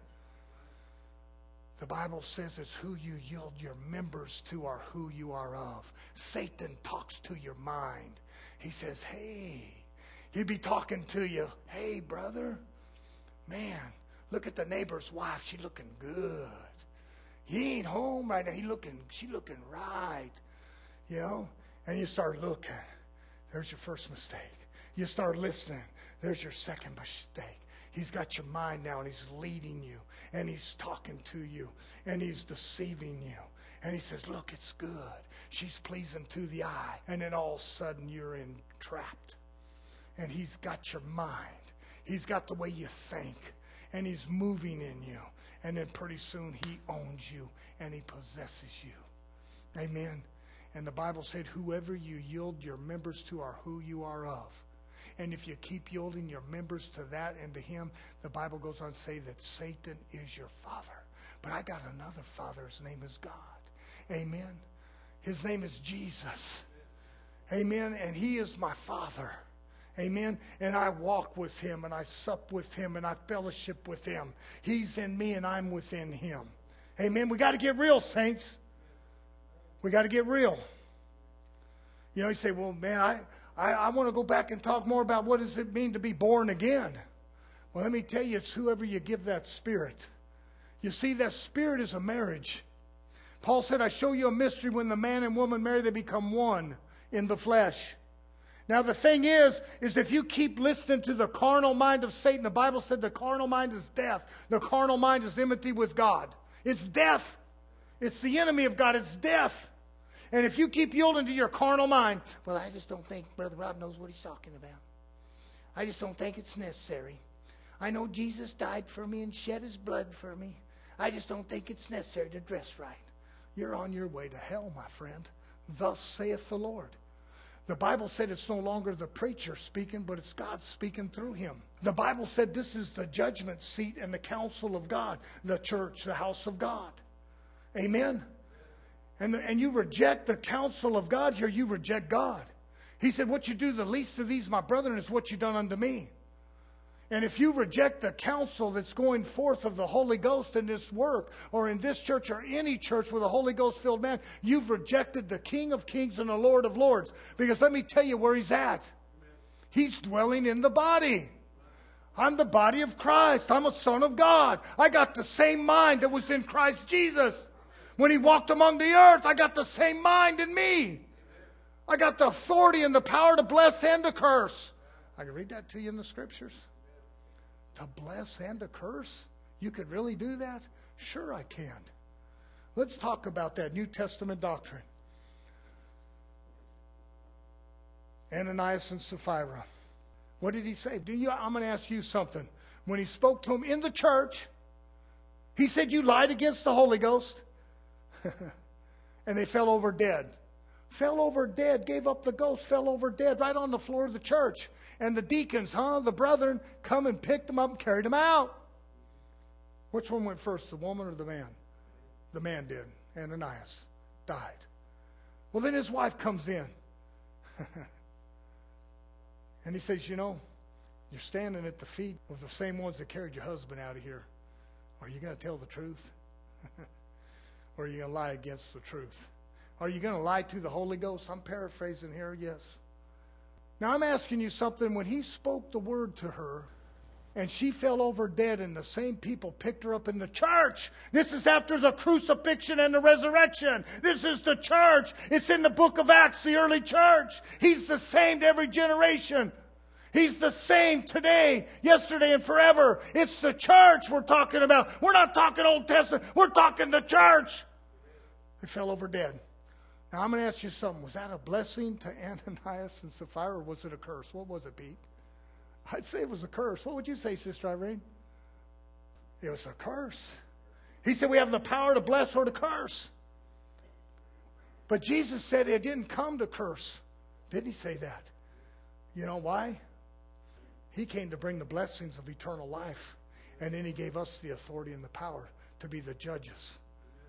The Bible says it's who you yield your members to or who you are of. Satan talks to your mind. He says, hey, he'd be talking to you. Hey, brother, man, look at the neighbor's wife. She's looking good. He ain't home right now. He looking, she looking right. You know? And you start looking. There's your first mistake. You start listening. There's your second mistake. He's got your mind now, and he's leading you, and he's talking to you, and he's deceiving you. And he says, look, it's good. She's pleasing to the eye. And then all of a sudden you're entrapped. And he's got your mind. He's got the way you think. And he's moving in you. And then pretty soon he owns you and he possesses you. Amen. And the Bible said, whoever you yield your members to are who you are of. And if you keep yielding your members to that and to him, the Bible goes on to say that Satan is your father. But I got another father. His name is God. Amen. His name is Jesus. Amen. And he is my father. Amen. And I walk with him, and I sup with him, and I fellowship with him. He's in me, and I'm within him. Amen. We got to get real, saints. We got to get real. You know, you say, well, man, I, I, I want to go back and talk more about what does it mean to be born again. Well, let me tell you, it's whoever you give that spirit. You see, that spirit is a marriage. Paul said, I show you a mystery. When the man and woman marry, they become one in the flesh. Now, the thing is, is if you keep listening to the carnal mind of Satan, the Bible said the carnal mind is death. The carnal mind is enmity with God. It's death. It's the enemy of God. It's death. And if you keep yielding to your carnal mind, well, I just don't think Brother Rob knows what he's talking about. I just don't think it's necessary. I know Jesus died for me and shed his blood for me. I just don't think it's necessary to dress right. You're on your way to hell, my friend. Thus saith the Lord. The Bible said it's no longer the preacher speaking, but it's God speaking through him. The Bible said this is the judgment seat and the council of God, the church, the house of God. Amen? And, and you reject the counsel of God here, you reject God. He said, what you do the least of these, my brethren, is what you done unto me. And if you reject the counsel that's going forth of the Holy Ghost in this work, or in this church, or any church with a Holy Ghost-filled man, you've rejected the King of Kings and the Lord of Lords. Because let me tell you where he's at. He's dwelling in the body. I'm the body of Christ. I'm a son of God. I got the same mind that was in Christ Jesus. When he walked among the earth, I got the same mind in me. I got the authority and the power to bless and to curse. I can read that to you in the scriptures. To bless and to curse? You could really do that? Sure I can. Let's talk about that New Testament doctrine. Ananias and Sapphira. What did he say? Do you, I'm going to ask you something. When he spoke to him in the church, he said, you lied against the Holy Ghost. And they fell over dead. Fell over dead, gave up the ghost, fell over dead right on the floor of the church. And the deacons, huh, the brethren, come and picked them up and carried them out. Which one went first, the woman or the man? The man did. Ananias died. Well, then his wife comes in. And he says, you know, you're standing at the feet of the same ones that carried your husband out of here. Are you going to tell the truth? Or are you going to lie against the truth? Are you going to lie to the Holy Ghost? I'm paraphrasing here, yes. Now I'm asking you something. When he spoke the word to her, and she fell over dead, and the same people picked her up in the church. This is after the crucifixion and the resurrection. This is the church. It's in the book of Acts, the early church. He's the same to every generation. He's the same today, yesterday, and forever. It's the church we're talking about. We're not talking Old Testament. We're talking the church. They fell over dead. Now, I'm going to ask you something. Was that a blessing to Ananias and Sapphira, or was it a curse? What was it, Pete? I'd say it was a curse. What would you say, Sister Irene? It was a curse. He said we have the power to bless or to curse. But Jesus said it didn't come to curse. Didn't he say that? You know why? He came to bring the blessings of eternal life. And then he gave us the authority and the power to be the judges.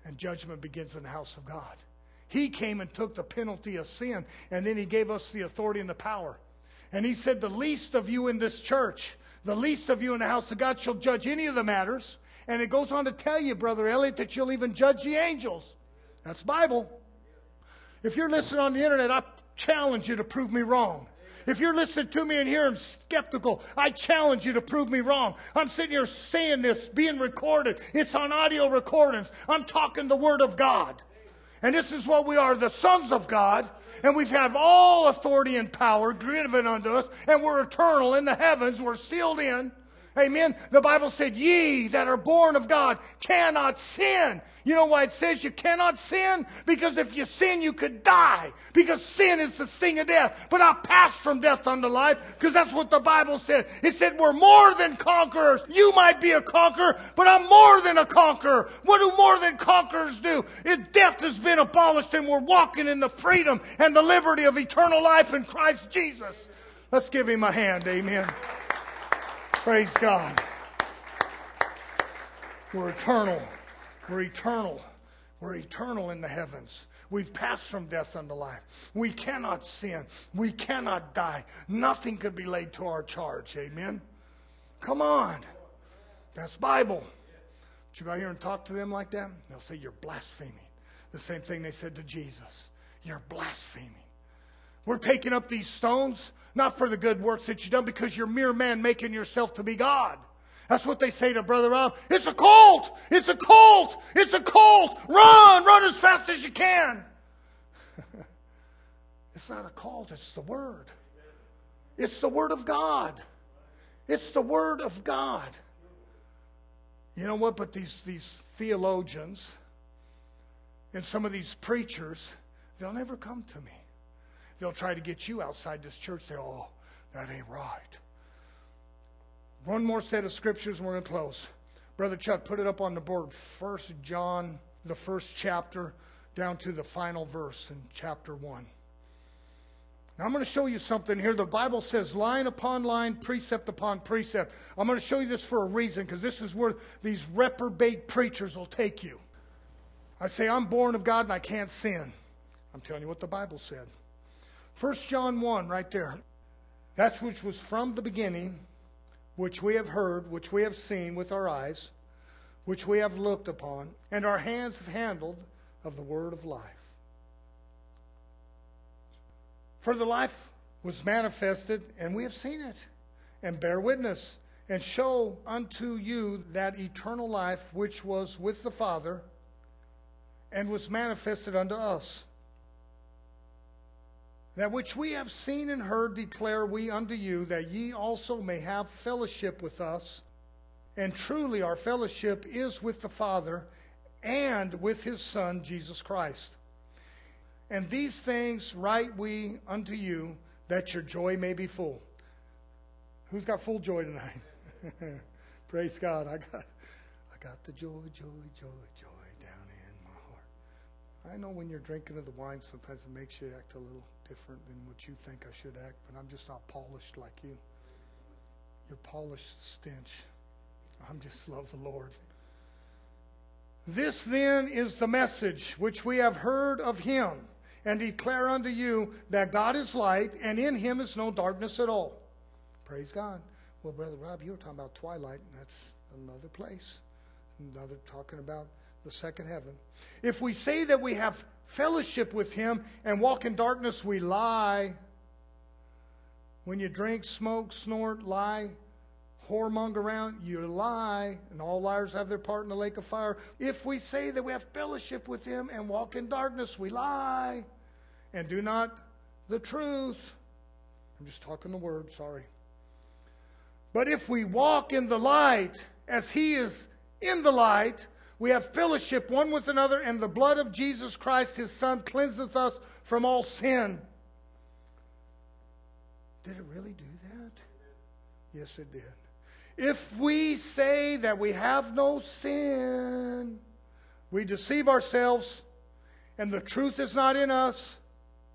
And judgment begins in the house of God. He came and took the penalty of sin, and then He gave us the authority and the power. And He said, the least of you in this church, the least of you in the house of God shall judge any of the matters. And it goes on to tell you, Brother Elliot, that you'll even judge the angels. That's Bible. If you're listening on the internet, I challenge you to prove me wrong. If you're listening to me and here and skeptical, I challenge you to prove me wrong. I'm sitting here saying this, being recorded. It's on audio recordings. I'm talking the Word of God. And this is what we are, the sons of God. And we have all authority and power given unto us. And we're eternal in the heavens. We're sealed in. Amen. The Bible said, ye that are born of God cannot sin. You know why it says you cannot sin? Because if you sin, you could die. Because sin is the sting of death. But I passed from death unto life, because that's what the Bible said. It said we're more than conquerors. You might be a conqueror, but I'm more than a conqueror. What do more than conquerors do? If death has been abolished and we're walking in the freedom and the liberty of eternal life in Christ Jesus. Let's give Him a hand. Amen. Praise God. We're eternal. We're eternal. We're eternal in the heavens. We've passed from death unto life. We cannot sin. We cannot die. Nothing could be laid to our charge. Amen. Come on. That's Bible. But you go out here and talk to them like that, they'll say you're blaspheming. The same thing they said to Jesus. You're blaspheming. We're taking up these stones, not for the good works that you've done, because you're mere man making yourself to be God. That's what they say to Brother Rob. It's a cult! It's a cult! It's a cult! Run! Run as fast as you can! It's not a cult, it's the Word. It's the Word of God. It's the Word of God. You know what? But these, these theologians and some of these preachers, they'll never come to me. They'll try to get you outside this church. Say, oh, that ain't right. One more set of scriptures and we're going to close. Brother Chuck, put it up on the board. First John, the first chapter, down to the final verse in chapter one. Now I'm going to show you something here. The Bible says line upon line, precept upon precept. I'm going to show you this for a reason, because this is where these reprobate preachers will take you. I say, I'm born of God and I can't sin. I'm telling you what the Bible said. First John one, right there. That which was from the beginning, which we have heard, which we have seen with our eyes, which we have looked upon, and our hands have handled of the word of life. For the life was manifested, and we have seen it, and bear witness, and show unto you that eternal life which was with the Father, and was manifested unto us. That which we have seen and heard declare we unto you, that ye also may have fellowship with us. And truly our fellowship is with the Father and with His Son, Jesus Christ. And these things write we unto you, that your joy may be full. Who's got full joy tonight? Praise God. I got, I got the joy, joy, joy, joy down in my heart. I know when you're drinking of the wine, sometimes it makes you act a little different than what you think I should act, but I'm just not polished like you. You're polished stench. I'm just love the Lord. This then is the message which we have heard of Him, and declare unto you that God is light, and in Him is no darkness at all. Praise God. Well, Brother Rob, you were talking about twilight, and that's another place. Another talking about the second heaven. If we say that we have fellowship with Him and walk in darkness, we lie. When you drink, smoke, snort, lie, whoremonger around, you lie, and all liars have their part in the lake of fire. If we say that we have fellowship with Him and walk in darkness, we lie and do not the truth. I'm just talking the word, sorry. But if we walk in the light as He is in the light, we have fellowship one with another, and the blood of Jesus Christ, His Son, cleanseth us from all sin. Did it really do that? Yes, it did. If we say that we have no sin, we deceive ourselves, and the truth is not in us.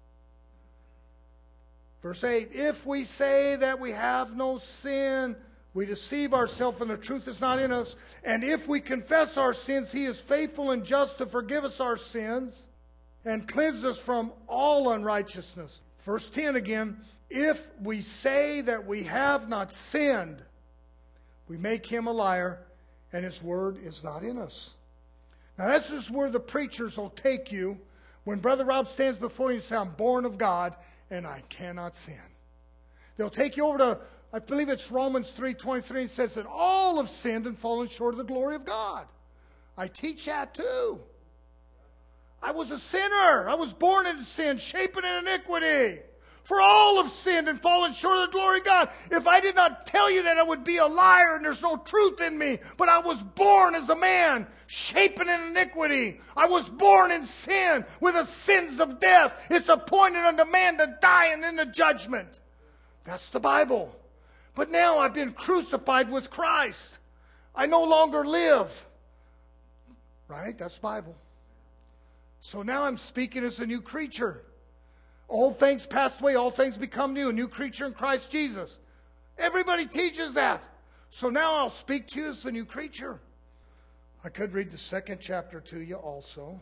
Verse eight, if we say that we have no sin, We deceive ourselves and the truth is not in us. And if we confess our sins, He is faithful and just to forgive us our sins and cleanse us from all unrighteousness. Verse ten again, if we say that we have not sinned, we make Him a liar and His word is not in us. Now this is where the preachers will take you when Brother Rob stands before you and says, I'm born of God and I cannot sin. They'll take you over to, I believe it's Romans three twenty-three. It says that all have sinned and fallen short of the glory of God. I teach that too. I was a sinner. I was born into sin, shapen in iniquity. For all have sinned and fallen short of the glory of God. If I did not tell you that, I would be a liar and there's no truth in me. But I was born as a man, shapen in iniquity. I was born in sin with the sins of death. It's appointed unto man to die and then the judgment. That's the Bible. But now I've been crucified with Christ. I no longer live. Right? That's Bible. So now I'm speaking as a new creature. Old things passed away, all things become new. A new creature in Christ Jesus. Everybody teaches that. So now I'll speak to you as a new creature. I could read the second chapter to you also.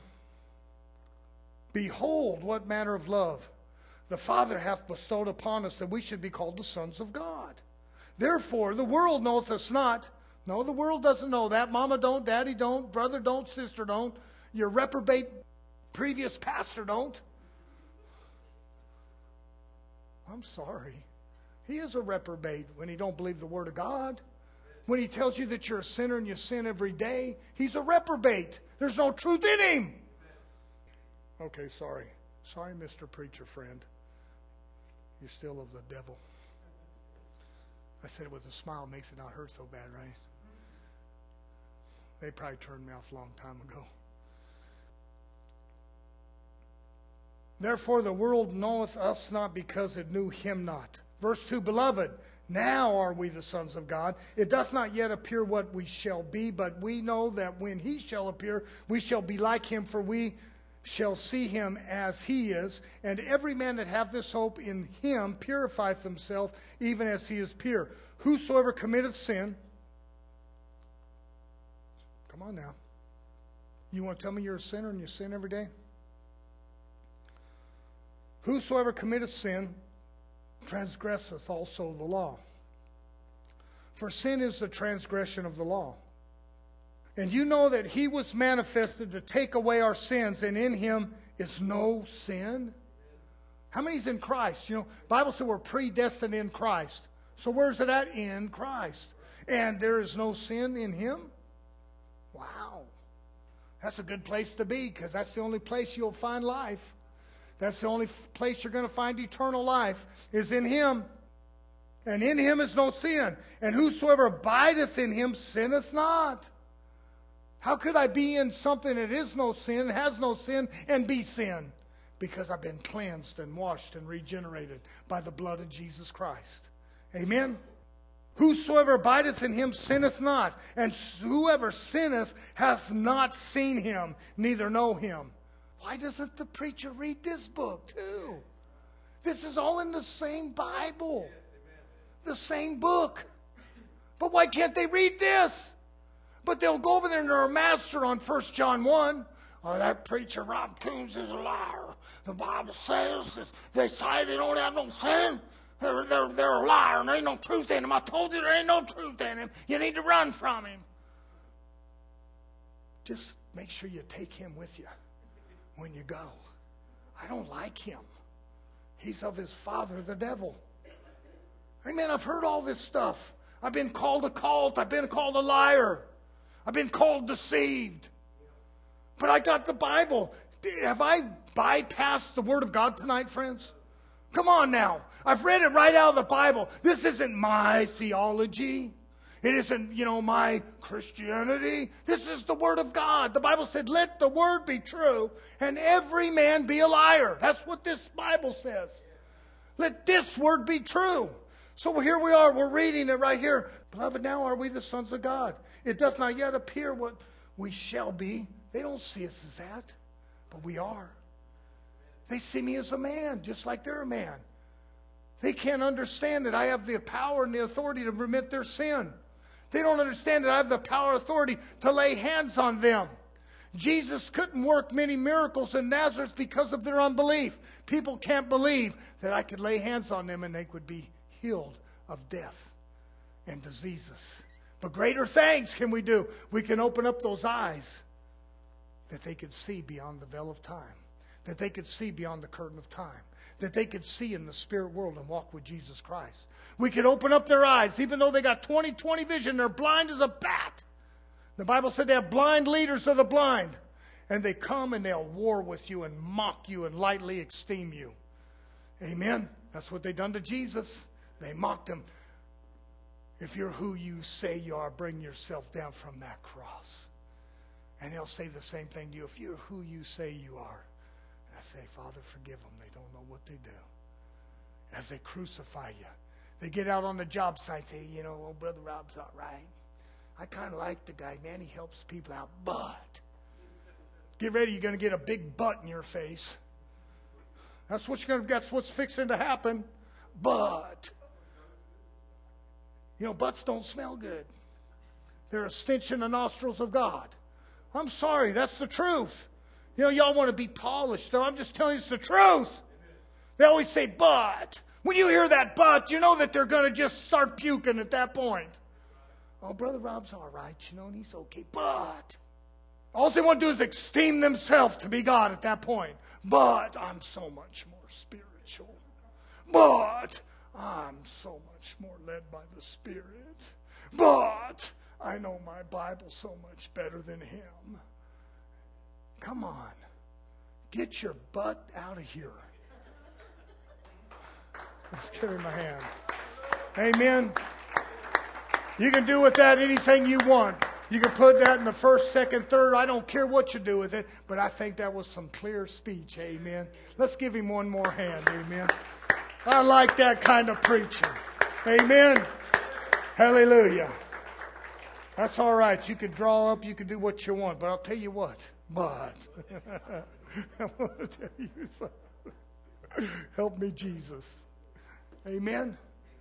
Behold, what manner of love the Father hath bestowed upon us, that we should be called the sons of God. Therefore, the world knoweth us not. No, the world doesn't know that. Mama don't, daddy don't, brother don't, sister don't. Your reprobate previous pastor don't. I'm sorry. He is a reprobate when he don't believe the Word of God. When he tells you that you're a sinner and you sin every day, he's a reprobate. There's no truth in him. Okay, sorry. Sorry, Mister Preacher Friend. You're still of the devil. I said it with a smile. Makes it not hurt so bad, right? They probably turned me off a long time ago. Therefore the world knoweth us not because it knew Him not. Verse two, Beloved, now are we the sons of God. It doth not yet appear what we shall be, but we know that when He shall appear, we shall be like Him, for we shall see Him as He is. And every man that hath this hope in Him purifieth himself, even as He is pure. Whosoever committeth sin... Come on now. You want to tell me you're a sinner and you sin every day? Whosoever committeth sin transgresseth also the law. For sin is the transgression of the law. And you know that He was manifested to take away our sins, and in Him is no sin. How many's in Christ? You know, the Bible said we're predestined in Christ. So where's it at? In Christ. And there is no sin in Him? Wow. That's a good place to be, because that's the only place you'll find life. That's the only place you're going to find eternal life, is in Him. And in Him is no sin. And whosoever abideth in Him sinneth not. How could I be in something that is no sin, has no sin, and be sin? Because I've been cleansed and washed and regenerated by the blood of Jesus Christ. Amen? Whosoever abideth in Him sinneth not. And whoever sinneth hath not seen Him, neither know Him. Why doesn't the preacher read this book too? This is all in the same Bible. The same book. But why can't they read this? But they'll go over there and they're a master on First John one. Oh, that preacher Rob Coons is a liar. The Bible says that they say they don't have no sin. They're, they're, they're a liar and there ain't no truth in him. I told you there ain't no truth in him. You need to run from him. Just make sure you take him with you when you go. I don't like him. He's of his father, the devil. Amen. I've heard all this stuff. I've been called a cult. I've been called a liar. I've been called deceived. But I got the Bible. Have I bypassed the Word of God tonight, friends? Come on now. I've read it right out of the Bible. This isn't my theology. It isn't, you know, my Christianity. This is the Word of God. The Bible said, let the Word be true and every man be a liar. That's what this Bible says. Let this Word be true. So here we are. We're reading it right here. Beloved, now are we the sons of God. It does not yet appear what we shall be. They don't see us as that, but we are. They see me as a man, just like they're a man. They can't understand that I have the power and the authority to remit their sin. They don't understand that I have the power and authority to lay hands on them. Jesus couldn't work many miracles in Nazareth because of their unbelief. People can't believe that I could lay hands on them and they would be healed of death and diseases. But greater things can we do. We can open up those eyes that they could see beyond the veil of time, that they could see beyond the curtain of time, that they could see in the spirit world and walk with Jesus Christ. We could open up their eyes, even though they got twenty twenty vision, they're blind as a bat. The Bible said they have blind leaders of the blind. And they come and they'll war with you and mock you and lightly esteem you. Amen? That's what they done to Jesus. They mocked him. If you're who you say you are, bring yourself down from that cross. And he'll say the same thing to you. If you're who you say you are. And I say, Father, forgive them. They don't know what they do. As they crucify you. They get out on the job site and say, you know, oh, Brother Rob's all right. I kind of like the guy, man. He helps people out. But get ready, you're going to get a big butt in your face. That's what you're going to. That's what's fixing to happen. But you know, butts don't smell good. They're a stench in the nostrils of God. I'm sorry, that's the truth. You know, y'all want to be polished, though. I'm just telling you it's the truth. They always say, but. When you hear that but, you know that they're going to just start puking at that point. Oh, Brother Rob's all right, you know, and he's okay. But all they want to do is esteem themselves to be God at that point. But I'm so much more spiritual. But I'm so much more led by the Spirit. But I know my Bible so much better than him. Come on. Get your butt out of here. Let's give him a hand. Amen. You can do with that anything you want. You can put that in the first, second, third. I don't care what you do with it. But I think that was some clear speech. Amen. Let's give him one more hand. Amen. I like that kind of preaching. Amen. Hallelujah. That's all right. You can draw up. You can do what you want. But I'll tell you what. But I want to tell you something. Help me, Jesus. Amen.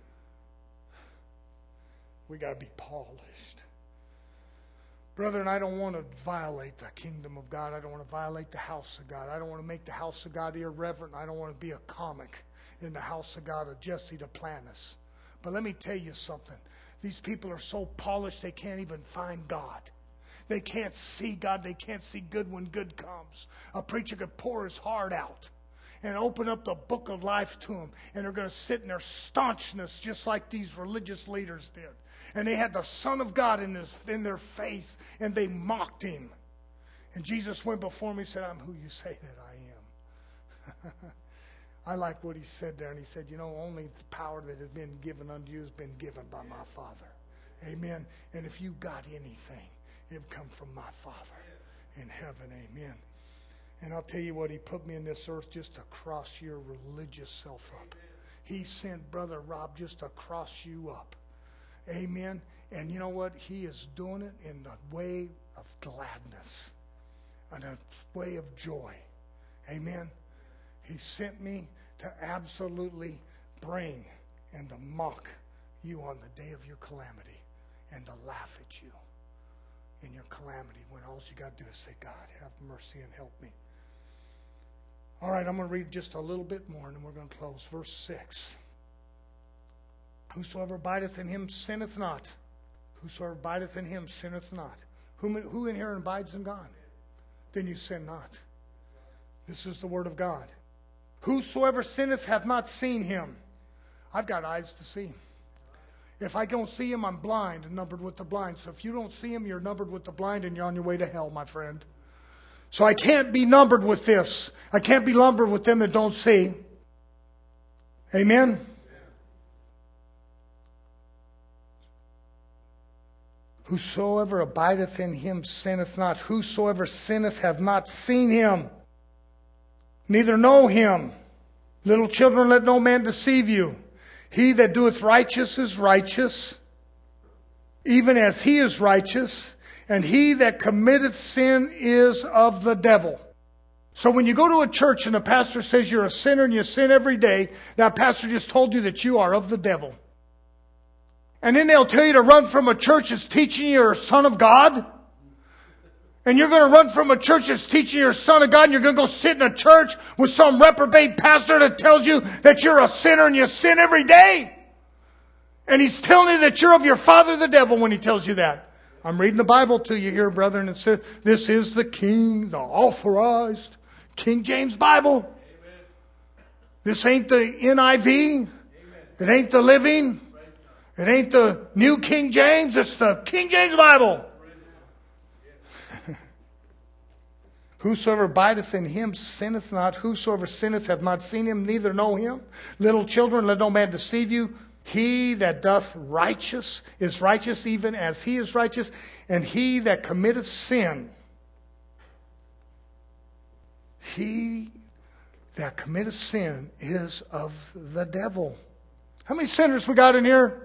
We got to be polished. Brethren, I don't want to violate the kingdom of God. I don't want to violate the house of God. I don't want to make the house of God irreverent. I don't want to be a comic in the house of God, a Jesse Duplantis. But let me tell you something. These people are so polished they can't even find God. They can't see God. They can't see good when good comes. A preacher could pour his heart out and open up the book of life to them. And they're going to sit in their staunchness just like these religious leaders did. And they had the Son of God in, his, in their face, and they mocked him. And Jesus went before me and said, I'm who you say that I am. I like what he said there. And he said, you know, only the power that has been given unto you has been given by my Father. Amen. And if you got anything, it come from my Father in heaven. Amen. And I'll tell you what, he put me in this earth just to cross your religious self up. He sent Brother Rob just to cross you up. Amen. And you know what? He is doing it in a way of gladness, in a way of joy. Amen. He sent me to absolutely bring and to mock you on the day of your calamity and to laugh at you in your calamity when all you got to do is say, God, have mercy and help me. All right, I'm going to read just a little bit more and then we're going to close. Verse six. Whosoever abideth in him sinneth not. Whosoever abideth in him sinneth not. Who, who in here abides in God? Then you sin not. This is the word of God. Whosoever sinneth hath not seen him. I've got eyes to see. If I don't see him, I'm blind and numbered with the blind. So if you don't see him, you're numbered with the blind and you're on your way to hell, my friend. So I can't be numbered with this. I can't be numbered with them that don't see. Amen? Whosoever abideth in him sinneth not. Whosoever sinneth hath not seen him, neither know him. Little children, let no man deceive you. He that doeth righteous is righteous, even as he is righteous. And he that committeth sin is of the devil. So when you go to a church and a pastor says you're a sinner and you sin every day, that pastor just told you that you are of the devil. And then they'll tell you to run from a church that's teaching you you're a son of God. And you're going to run from a church that's teaching you're a son of God, and you're going to go sit in a church with some reprobate pastor that tells you that you're a sinner and you sin every day. And he's telling you that you're of your father the devil when he tells you that. I'm reading the Bible to you here, brethren. It says, this is the King, the authorized King James Bible. Amen. This ain't the N I V. Amen. It ain't the Living. It ain't the New King James. It's the King James Bible. Whosoever abideth in him sinneth not. Whosoever sinneth hath not seen him, neither know him. Little children, let no man deceive you. He that doth righteous is righteous even as he is righteous. And he that committeth sin, he that committeth sin is of the devil. How many sinners we got in here?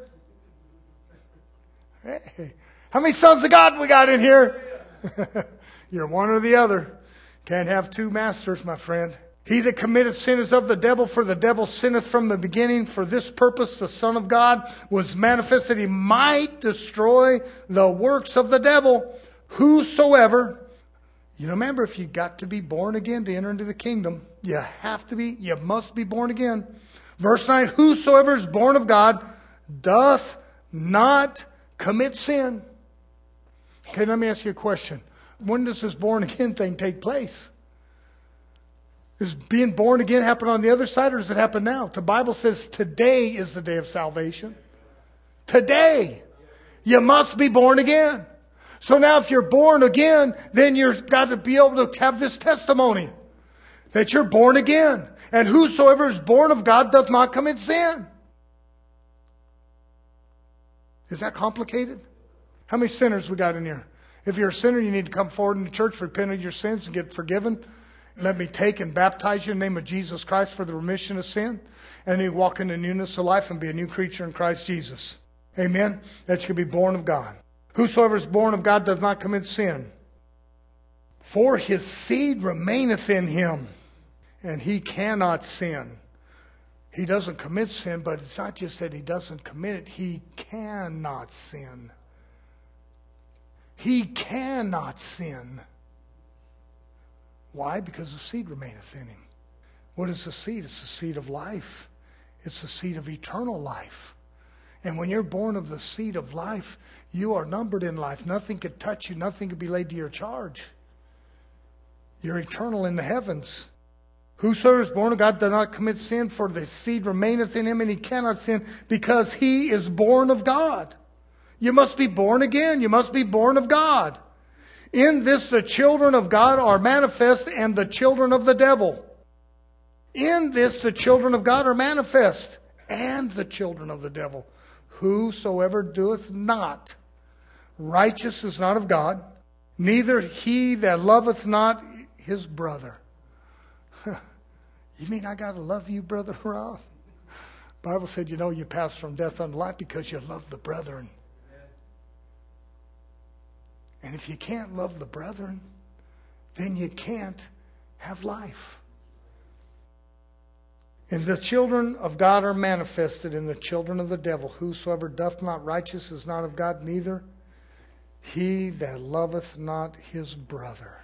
Hey, how many sons of God we got in here? You're one or the other. Can't have two masters, my friend. He that committeth sin is of the devil, for the devil sinneth from the beginning. For this purpose the Son of God was manifest, that he might destroy the works of the devil. Whosoever, you know, remember, if you got to be born again to enter into the kingdom, you have to be, you must be born again. Verse nine, whosoever is born of God doth not commit sin. Okay, let me ask you a question. When does this born again thing take place? Does being born again happen on the other side, or does it happen now? The Bible says today is the day of salvation. Today. You must be born again. So now if you're born again, then you've got to be able to have this testimony that you're born again. And whosoever is born of God doth not commit sin. Is that complicated? How many sinners we got in here? If you're a sinner, you need to come forward in the church, repent of your sins, and get forgiven. Let me take and baptize you in the name of Jesus Christ for the remission of sin. And you walk in the newness of life and be a new creature in Christ Jesus. Amen? That you can be born of God. Whosoever is born of God does not commit sin. For his seed remaineth in him, and he cannot sin. He doesn't commit sin, but it's not just that he doesn't commit it. He cannot sin. He cannot sin. Why? Because the seed remaineth in him. What is the seed? It's the seed of life. It's the seed of eternal life. And when you're born of the seed of life, you are numbered in life. Nothing could touch you. Nothing could be laid to your charge. You're eternal in the heavens. Whosoever is born of God does not commit sin, for the seed remaineth in him, and he cannot sin because he is born of God. You must be born again. You must be born of God. In this the children of God are manifest, and the children of the devil. In this the children of God are manifest, and the children of the devil. Whosoever doeth not righteous is not of God, neither he that loveth not his brother. You mean I got to love you, Brother Rob? The Bible said, you know, you pass from death unto life because you love the brethren. And if you can't love the brethren, then you can't have life. And the children of God are manifested in the children of the devil. Whosoever doth not righteous is not of God, neither he that loveth not his brother.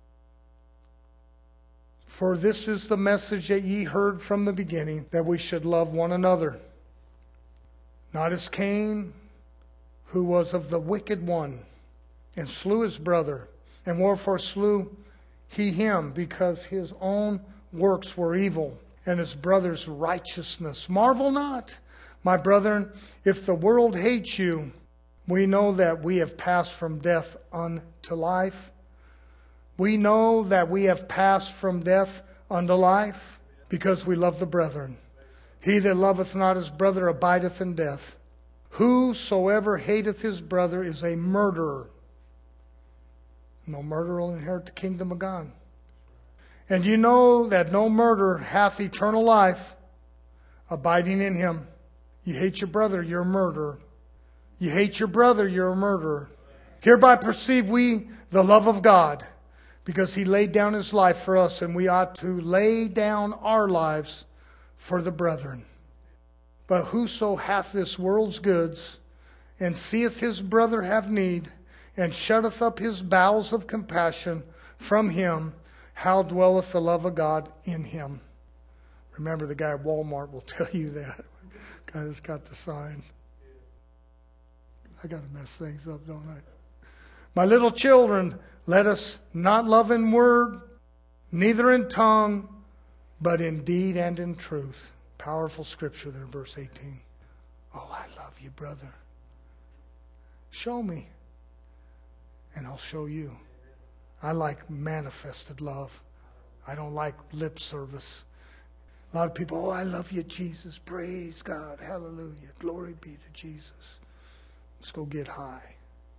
For this is the message that ye heard from the beginning, that we should love one another. Not as Cain, who was of the wicked one, and slew his brother. And wherefore slew he him? Because his own works were evil, and his brother's righteousness. Marvel not, my brethren, if the world hates you. We know that we have passed from death unto life. We know that we have passed from death unto life because we love the brethren. He that loveth not his brother abideth in death. Whosoever hateth his brother is a murderer. No murderer will inherit the kingdom of God. And you know that no murderer hath eternal life abiding in him. You hate your brother, you're a murderer. You hate your brother, you're a murderer. Hereby perceive we the love of God, because He laid down His life for us, and we ought to lay down our lives for the brethren. But whoso hath this world's goods, and seeth his brother have need, and shutteth up his bowels of compassion from him, how dwelleth the love of God in him? Remember, the guy at Walmart will tell you that. The guy that's got the sign. I got to mess things up, don't I? My little children, let us not love in word, neither in tongue, but in deed and in truth. Powerful scripture there, verse eighteen. Oh, I love you, brother. Show me, and I'll show you. I like manifested love. I don't like lip service. A lot of people, oh, I love you, Jesus. Praise God. Hallelujah. Glory be to Jesus. Let's go get high.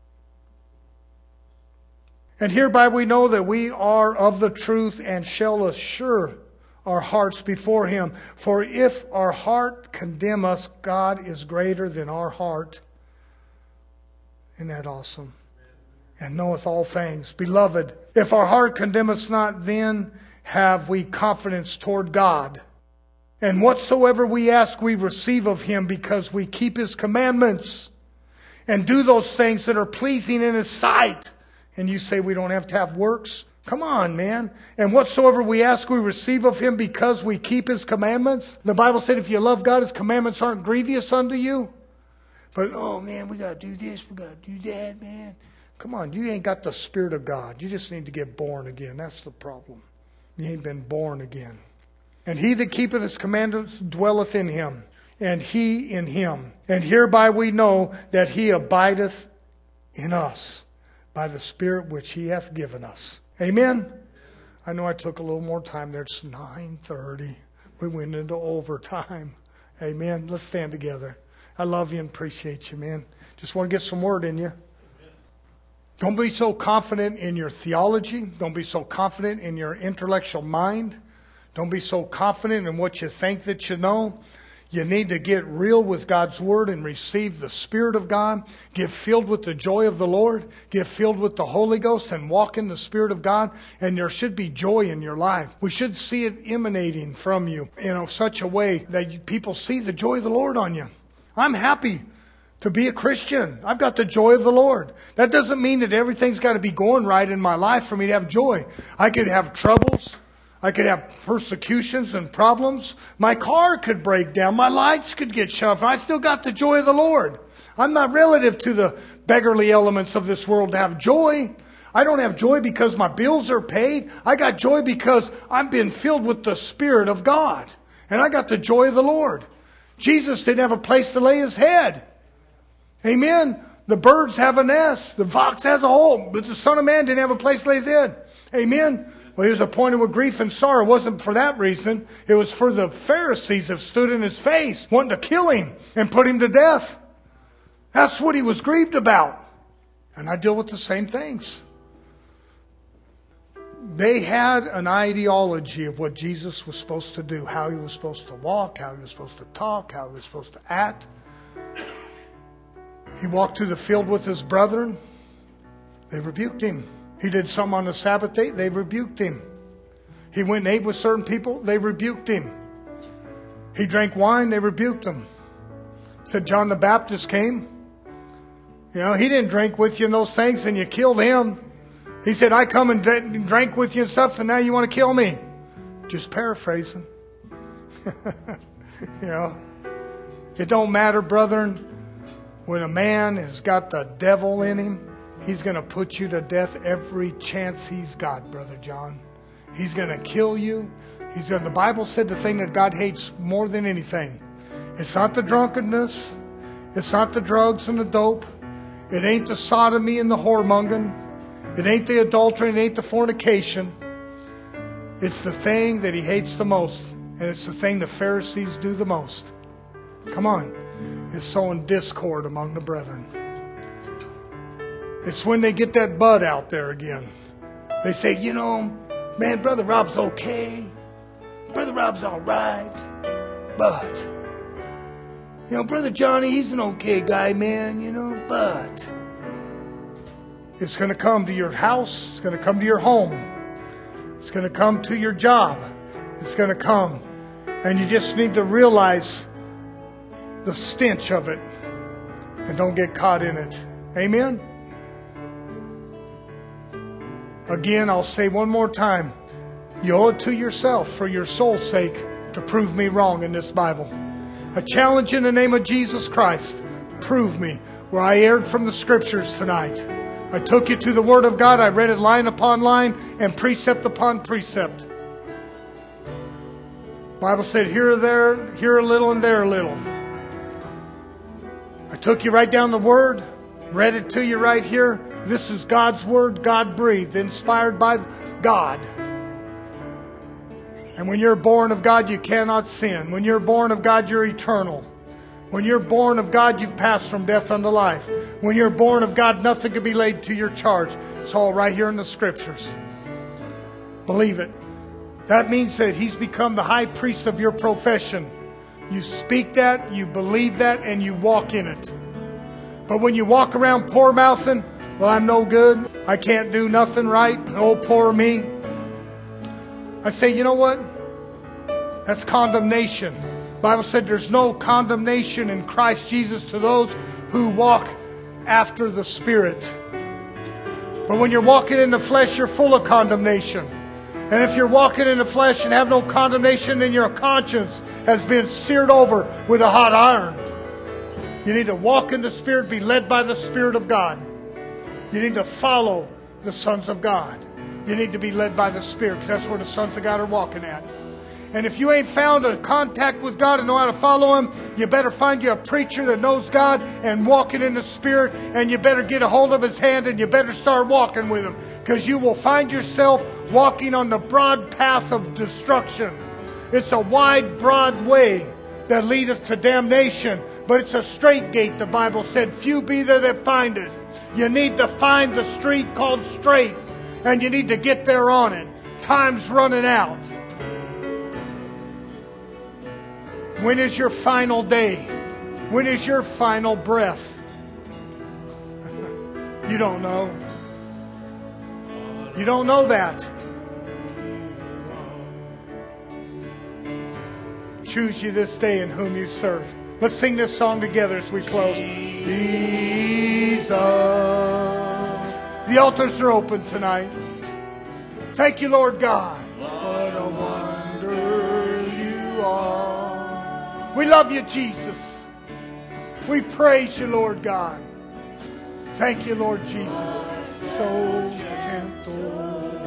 And hereby we know that we are of the truth, and shall assure our hearts before Him. For if our heart condemn us, God is greater than our heart. Isn't that awesome? And knoweth all things. Beloved, if our heart condemn us not, then have we confidence toward God. And whatsoever we ask, we receive of Him, because we keep His commandments and do those things that are pleasing in His sight. And you say we don't have to have works? Come on, man. And whatsoever we ask, we receive of Him, because we keep His commandments. The Bible said if you love God, His commandments aren't grievous unto you. But, oh man, we got to do this, we got to do that, man. Come on, you ain't got the Spirit of God. You just need to get born again. That's the problem. You ain't been born again. And he that keepeth His commandments dwelleth in Him, and He in him. And hereby we know that He abideth in us, by the Spirit which He hath given us. Amen? I know I took a little more time there. It's nine thirty. We went into overtime. Amen? Let's stand together. I love you and appreciate you, man. Just want to get some word in you. Don't be so confident in your theology. Don't be so confident in your intellectual mind. Don't be so confident in what you think that you know. You need to get real with God's Word and receive the Spirit of God. Get filled with the joy of the Lord. Get filled with the Holy Ghost and walk in the Spirit of God. And there should be joy in your life. We should see it emanating from you in such a way that you, people see the joy of the Lord on you. I'm happy to be a Christian. I've got the joy of the Lord. That doesn't mean that everything's got to be going right in my life for me to have joy. I could have troubles. I could have persecutions and problems. My car could break down. My lights could get shut off. I still got the joy of the Lord. I'm not relative to the beggarly elements of this world to have joy. I don't have joy because my bills are paid. I got joy because I've been filled with the Spirit of God. And I got the joy of the Lord. Jesus didn't have a place to lay His head. Amen. The birds have a nest. The fox has a hole. But the Son of Man didn't have a place to lay His head. Amen. Well, he was appointed with grief and sorrow. It wasn't for that reason. It was for the Pharisees that stood in His face, wanting to kill Him and put Him to death. That's what He was grieved about. And I deal with the same things. They had an ideology of what Jesus was supposed to do, how He was supposed to walk, how He was supposed to talk, how He was supposed to act. He walked through the field with His brethren. They rebuked Him. He did something on the Sabbath day. They rebuked Him. He went and ate with certain people. They rebuked Him. He drank wine. They rebuked Him. Said John the Baptist came. You know, he didn't drink with you in those things and you killed him. He said, I come and drank with you and stuff and now you want to kill me. Just paraphrasing. You know, it don't matter, brethren. When a man has got the devil in him, he's going to put you to death every chance he's got, Brother John. He's going to kill you. He's going. The Bible said the thing that God hates more than anything. It's not the drunkenness. It's not the drugs and the dope. It ain't the sodomy and the whoremongering. It ain't the adultery. It ain't the fornication. It's the thing that He hates the most. And it's the thing the Pharisees do the most. Come on. It's sowing discord among the brethren. It's when they get that bud out there again. They say, you know, man, Brother Rob's okay. Brother Rob's all right. But, you know, Brother Johnny, he's an okay guy, man, you know, but it's going to come to your house. It's going to come to your home. It's going to come to your job. It's going to come. And you just need to realize the stench of it. And don't get caught in it. Amen? Again, I'll say one more time. You owe it to yourself for your soul's sake to prove me wrong in this Bible. I challenge in the name of Jesus Christ. Prove me where I erred from the Scriptures tonight. I took you to the Word of God. I read it line upon line and precept upon precept. The Bible said here or there, here a little and there a little. I took you right down the Word, read it to you right here. This is God's Word, God breathed, inspired by God. And when you're born of God, you cannot sin. When you're born of God, you're eternal. When you're born of God, you've passed from death unto life. When you're born of God, nothing can be laid to your charge. It's all right here in the Scriptures. Believe it. That means that He's become the high priest of your profession. You speak that, you believe that, and you walk in it. But when you walk around poor mouthing, well, I'm no good. I can't do nothing right. Oh, poor me. I say, you know what? That's condemnation. The Bible said there's no condemnation in Christ Jesus to those who walk after the Spirit. But when you're walking in the flesh, you're full of condemnation. And if you're walking in the flesh and have no condemnation, then your conscience has been seared over with a hot iron. You need to walk in the Spirit, be led by the Spirit of God. You need to follow the sons of God. You need to be led by the Spirit, because that's where the sons of God are walking at. And if you ain't found a contact with God and know how to follow Him, you better find you a preacher that knows God and walking in the Spirit, and you better get a hold of His hand and you better start walking with Him, because you will find yourself walking on the broad path of destruction. It's a wide, broad way that leadeth to damnation, but it's a straight gate, the Bible said. Few be there that find it. You need to find the street called straight, and you need to get there on it. Time's running out. When is your final day? When is your final breath? You don't know. You don't know that. Choose you this day in whom you serve. Let's sing this song together as we close. Jesus. The altars are open tonight. Thank you, Lord God. What a wonder you are. We love you, Jesus. We praise you, Lord God. Thank you, Lord Jesus. So gentle.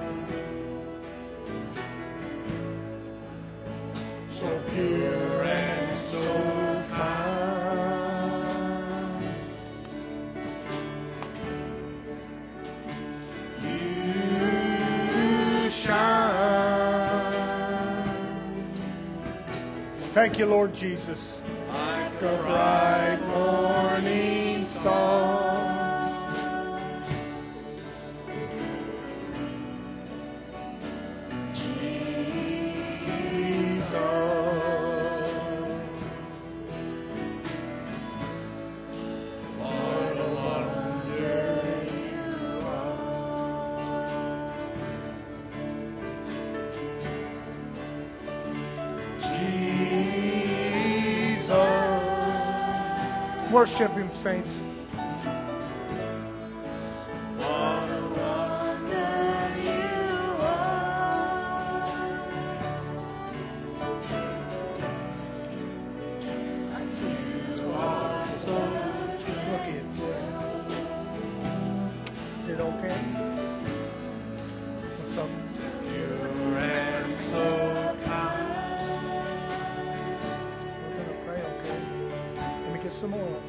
So pure and so fine. You shine. Thank you, Lord Jesus. Like a bright morning song. Jesus. What a wonder you are. Jesus. Worship Him, saints. Some more.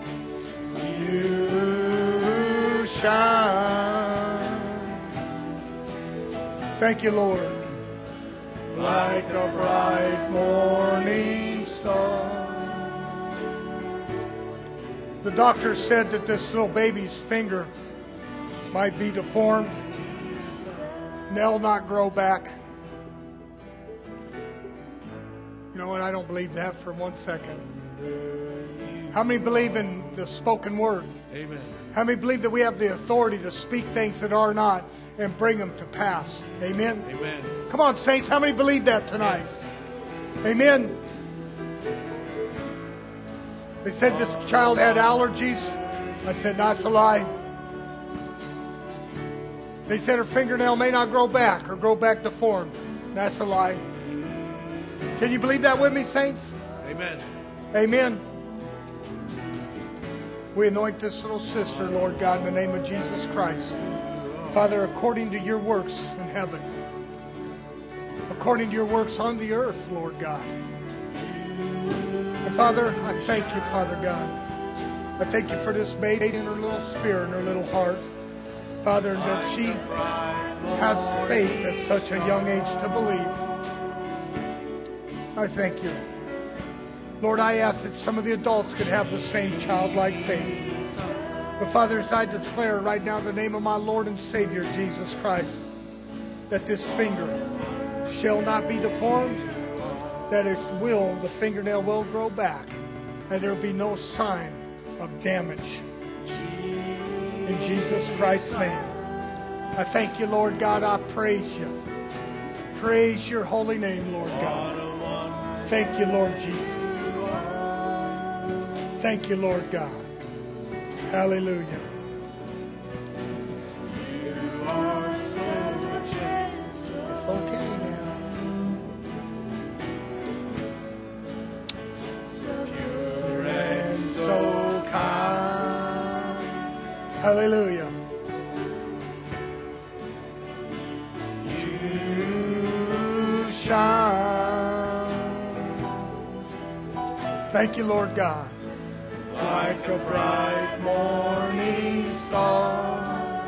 You shine. Thank you, Lord. Like a bright morning star. The doctor said that this little baby's finger might be deformed. And they'll not grow back. You know what? I don't believe that for one second. How many believe in the spoken word? Amen. How many believe that we have the authority to speak things that are not and bring them to pass? Amen? Amen. Come on, saints. How many believe that tonight? Amen. They said this child had allergies. I said, that's a lie. They said her fingernail may not grow back or grow back deformed. That's a lie. Can you believe that with me, saints? Amen. Amen. We anoint this little sister, Lord God, in the name of Jesus Christ. Father, according to your works in heaven, according to your works on the earth, Lord God. And Father, I thank you, Father God. I thank you for this baby in her little spirit, in her little heart. Father, that she has faith at such a young age to believe. I thank you. Lord, I ask that some of the adults could have the same childlike faith. But Father, as I declare right now in the name of my Lord and Savior, Jesus Christ, that this finger shall not be deformed, that it will, the fingernail will grow back, and there will be no sign of damage. In Jesus Christ's name. I thank you, Lord God. I praise you. Praise your holy name, Lord God. Thank you, Lord Jesus. Thank you, Lord God. Hallelujah. You are so gentle. It's okay now. So Pure and so kind. Hallelujah. You shine. Thank you, Lord God. Like a bright morning star.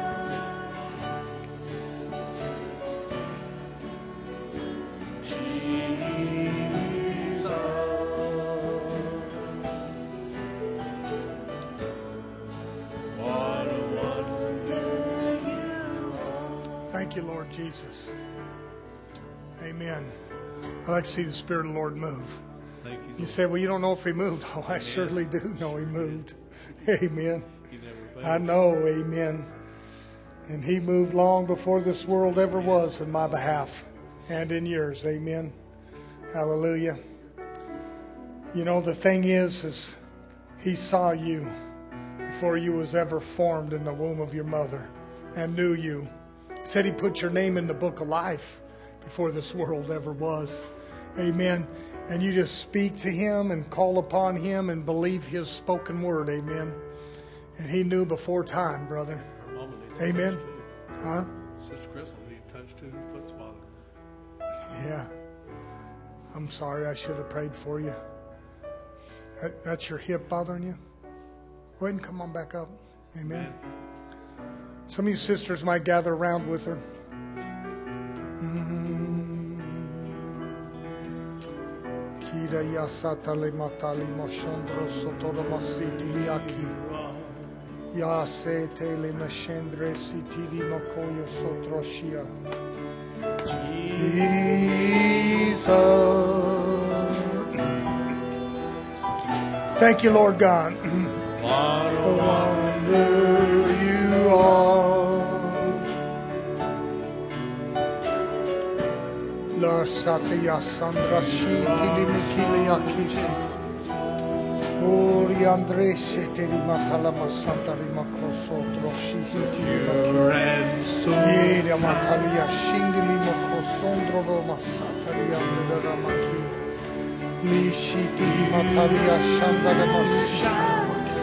Thank you, Lord Jesus. Amen. I'd like to see the Spirit of the Lord move. Thank you. You say, well, you don't know if He moved. Oh, I surely do know He moved. Amen. He never fails. I know, amen. And He moved long before this world ever was in my behalf and in yours. Amen. Hallelujah. You know, the thing is, is He saw you before you was ever formed in the womb of your mother and knew you. He said He put your name in the book of life before this world ever was. Amen. And you just speak to Him and call upon Him and believe His spoken word. Amen. And He knew before time, brother. Her mama needs Amen. touch too. Huh? Sister Crystal needs touch too. Her foot's bothering her. Yeah. I'm sorry. I should have prayed for you. That, that's your hip bothering you? Go ahead and come on back up. Amen. Amen. Some of you sisters might gather around with her. Kira yasata le matali moshondro sotoro masiti liaki. Ya se te le meshendre sitiri makoyo sotroshia. Jesus. Thank you, Lord God. What a wonder you are. La satya sandra shi tili mikili yakishi. Ori andre se teli matala masanta li makoso droshi tili makiri. Yeri amatali yashindi li makosondro ro masata li andre ramaki. Li shi tili matali yashanda li masita.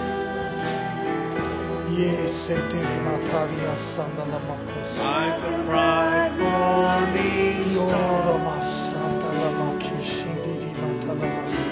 Yes, teli matali yasanda la makoso. Like a bright morning Yoro masanta la makishi tili matala masita.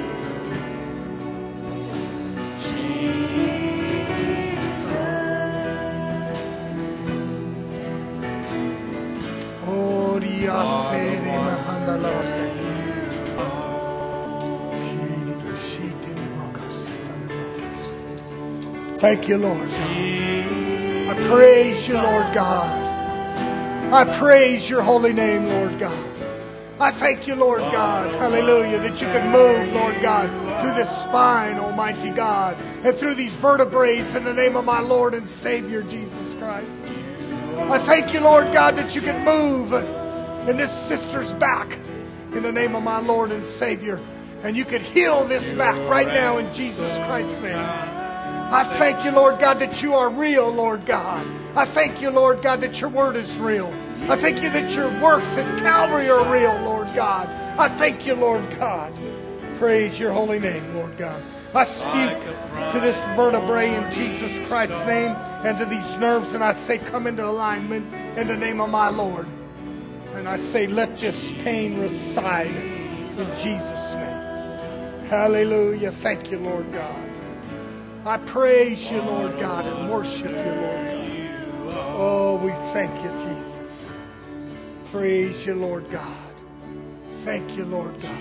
Thank you, Lord God. I praise you, Lord God. I praise your holy name, Lord God. I thank you, Lord God, hallelujah, that you can move, Lord God, through this spine, Almighty God, and through these vertebrae in the name of my Lord and Savior, Jesus Christ. I thank you, Lord God, that you can move in this sister's back in the name of my Lord and Savior, and you can heal this back right now in Jesus Christ's name. I thank you, Lord God, that you are real, Lord God. I thank you, Lord God, that your word is real. I thank you that your works at Calvary are real, Lord God. I thank you, Lord God. Praise your holy name, Lord God. I speak to this vertebrae in Jesus Christ's name and to these nerves, and I say, come into alignment in the name of my Lord. And I say, let this pain reside in Jesus' name. Hallelujah. Thank you, Lord God. I praise you, Lord God, and worship you, Lord God. Oh, we thank you, Jesus. Praise you, Lord God. Thank you, Lord God.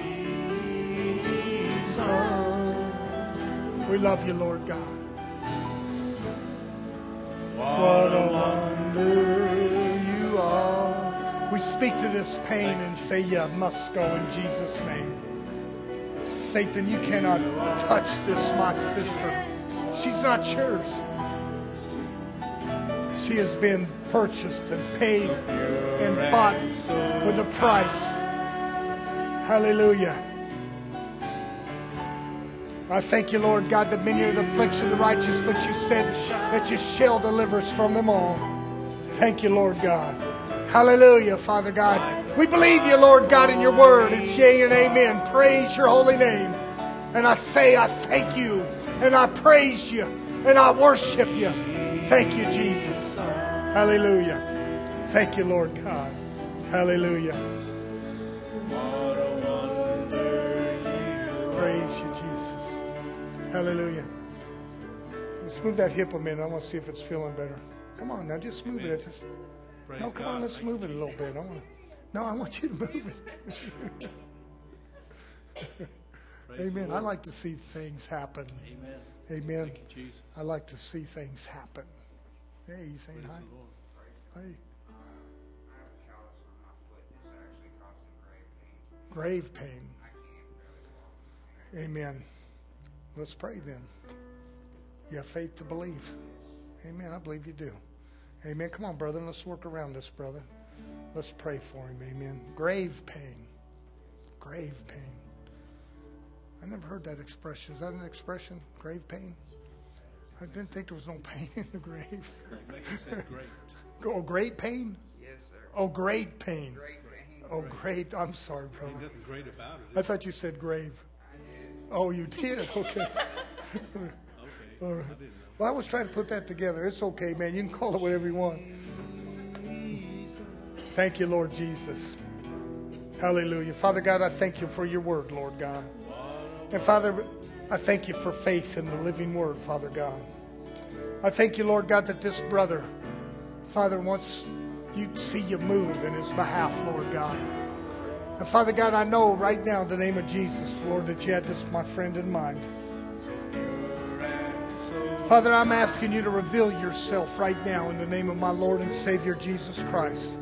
We love you, Lord God. What a wonder you are. We speak to this pain and say, you must go in Jesus' name. Satan, you cannot touch this, my sister. She's not yours. She has been purchased and paid and bought with a price. Hallelujah. I thank you, Lord God, that many are the affliction of the righteous, but you said that you shall deliver us from them all. Thank you, Lord God. Hallelujah, Father God. We believe you, Lord God, in your word. It's yea and amen. Praise your holy name. And I say I thank you, and I praise you, and I worship you. Thank you, Jesus. Hallelujah. Thank you, Lord God. Hallelujah. Praise you, Jesus. Hallelujah. Let's move that hip a minute. I want to see if it's feeling better. Come on now, just move it. Just, no, come on, let's move it a little bit. I want to, no, I want you to move it. Amen. I like to see things happen. Amen. Amen. Thank you, Jesus. I like to see things happen. Hey, you saying Praise hi? the Lord. Hey, I have a callus on my foot. It's actually causing grave pain. grave pain. I can't barely walk. Amen. Let's pray then. You have faith to believe. Amen. I believe you do. Amen. Come on, brother. Let's work around this, brother. Let's pray for him. Amen. Grave pain. Grave pain. I never heard that expression. Is that an expression? Grave pain? I didn't think there was no pain in the grave. It makes you say great. Oh, great pain? Yes, sir. Oh, great pain. Great pain. Oh, great. I'm sorry, Ain't brother. nothing great about it. I thought you said grave. I did. Oh, you did? Okay. Okay. All right. I didn't know. Well, I was trying to put that together. It's okay, man. You can call it whatever you want. Thank you, Lord Jesus. Hallelujah. Father God, I thank you for your word, Lord God. And Father, I thank you for faith in the living word, Father God. I thank you, Lord God, that this brother, Father, wants you to see you move in his behalf, Lord God. And Father God, I know right now in the name of Jesus, Lord, that you had this, my friend, in mind. Father, I'm asking you to reveal yourself right now in the name of my Lord and Savior, Jesus Christ.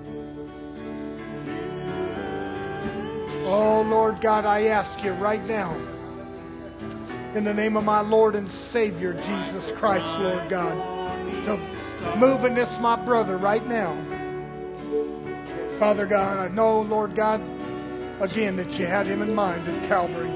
Oh, Lord God, I ask you right now, in the name of my Lord and Savior, Jesus Christ, Lord God, to move in this, my brother, right now. Father God, I know, Lord God, again, that you had him in mind at Calvary.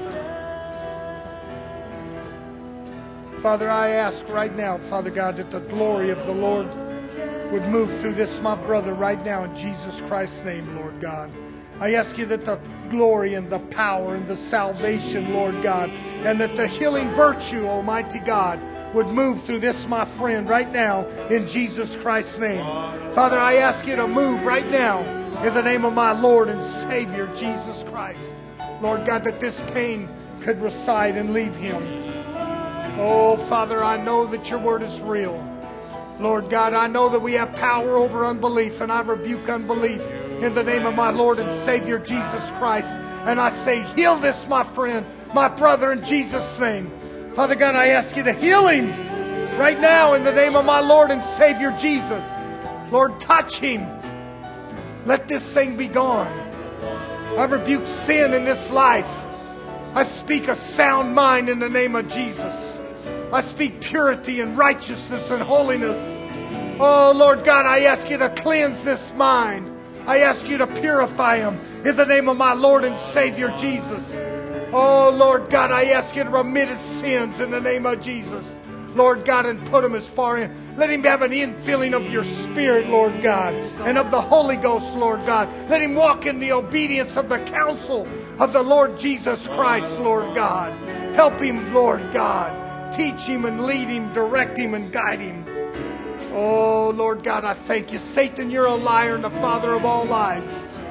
Father, I ask right now, Father God, that the glory of the Lord would move through this, my brother, right now in Jesus Christ's name, Lord God. I ask you that the glory and the power and the salvation, Lord God, and that the healing virtue, Almighty God, would move through this, my friend, right now in Jesus Christ's name. Father, I ask you to move right now in the name of my Lord and Savior, Jesus Christ. Lord God, that this pain could reside and leave him. Oh, Father, I know that your word is real. Lord God, I know that we have power over unbelief, and I rebuke unbelief in the name of my Lord and Savior, Jesus Christ. And I say, heal this, my friend, my brother, in Jesus' name. Father God, I ask you to heal him right now in the name of my Lord and Savior, Jesus. Lord, touch him. Let this thing be gone. I rebuke sin in this life. I speak a sound mind in the name of Jesus. I speak purity and righteousness and holiness. Oh, Lord God, I ask you to cleanse this mind. I ask you to purify him in the name of my Lord and Savior Jesus. Oh, Lord God, I ask you to remit his sins in the name of Jesus. Lord God, and put him as far in. Let him have an infilling of your Spirit, Lord God, and of the Holy Ghost, Lord God. Let him walk in the obedience of the counsel of the Lord Jesus Christ, Lord God. Help him, Lord God. Teach him and lead him, direct him and guide him. Oh, Lord God, I thank you. Satan, you're a liar and the father of all lies.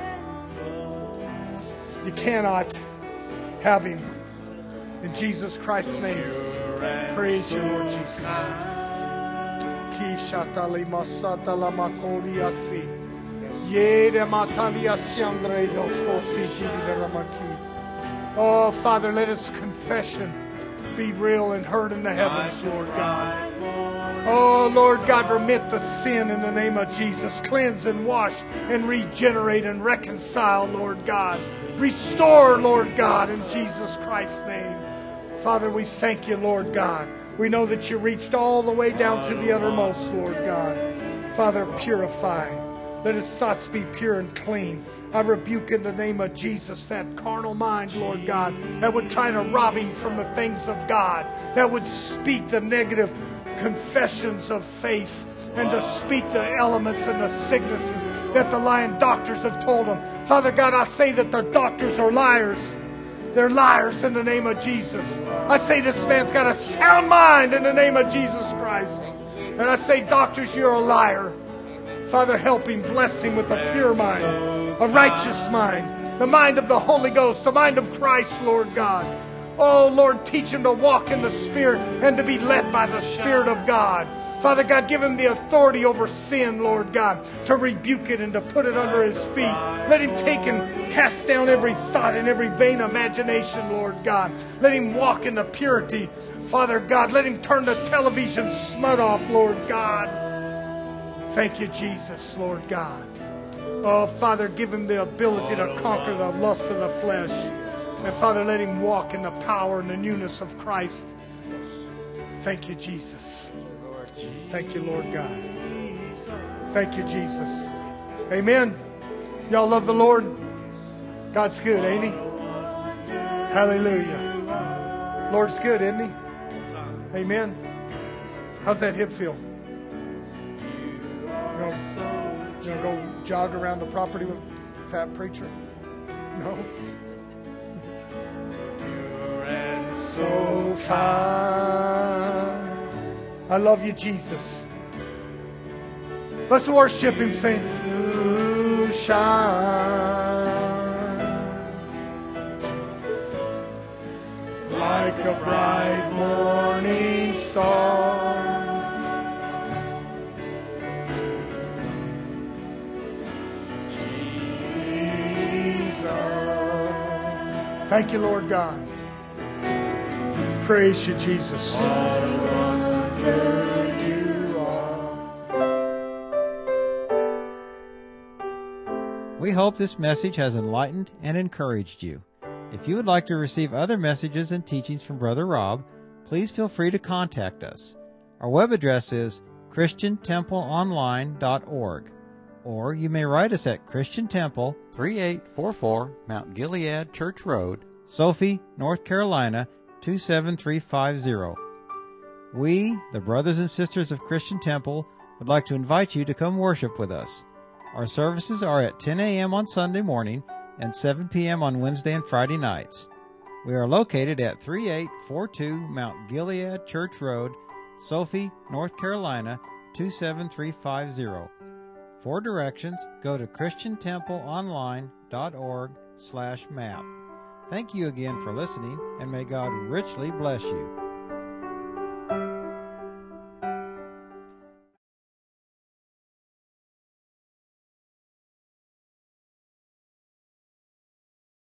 You cannot have him. In Jesus Christ's name. Praise you, Lord Jesus. Oh, Father, let his confession be real and heard in the heavens, Lord God. Oh, Lord God, remit the sin in the name of Jesus. Cleanse and wash and regenerate and reconcile, Lord God. Restore, Lord God, in Jesus Christ's name. Father, we thank you, Lord God. We know that you reached all the way down to the uttermost, Lord God. Father, purify. Let his thoughts be pure and clean. I rebuke in the name of Jesus that carnal mind, Lord God, that would try to rob him from the things of God, that would speak the negative confessions of faith and to speak the elements and the sicknesses that the lying doctors have told him. Father God, I say that the doctors are liars. They're liars in the name of Jesus. I say this man's got a sound mind in the name of Jesus Christ. And I say, doctors, you're a liar. Father, help him, bless him with a pure mind, a righteous mind, the mind of the Holy Ghost, the mind of Christ, Lord God. Oh, Lord, teach him to walk in the Spirit and to be led by the Spirit of God. Father God, give him the authority over sin, Lord God, to rebuke it and to put it under his feet. Let him take and cast down every thought and every vain imagination, Lord God. Let him walk in the purity, Father God. Let him turn the television smut off, Lord God. Thank you, Jesus, Lord God. Oh, Father, give him the ability to conquer the lust of the flesh. And Father, let him walk in the power and the newness of Christ. Thank you, Jesus. Thank you, Lord God. Thank you, Jesus. Amen. Y'all love the Lord? God's good, ain't he? Hallelujah. Lord's good, isn't he? Amen. How's that hip feel? You gonna, you gonna go jog around the property with a fat preacher? No? So fine. I love you, Jesus. Let's worship him, saying, "You shine like a bright morning star. Jesus." Thank you, Lord God. Praise you, Jesus. We hope this message has enlightened and encouraged you. If you would like to receive other messages and teachings from Brother Rob, please feel free to contact us. Our web address is christian temple online dot org, or you may write us at Christian Temple, thirty-eight forty-four Mount Gilead Church Road, Sophie, North Carolina, two seven three five zero. We, the brothers and sisters of Christian Temple, would like to invite you to come worship with us. Our services are at ten a.m. on Sunday morning and seven p.m. on Wednesday and Friday nights. We are located at thirty-eight forty-two Mount Gilead Church Road, Sophie, North Carolina, two seven three five zero. For directions, go to christian temple online dot org slash map. Thank you again for listening, and may God richly bless you.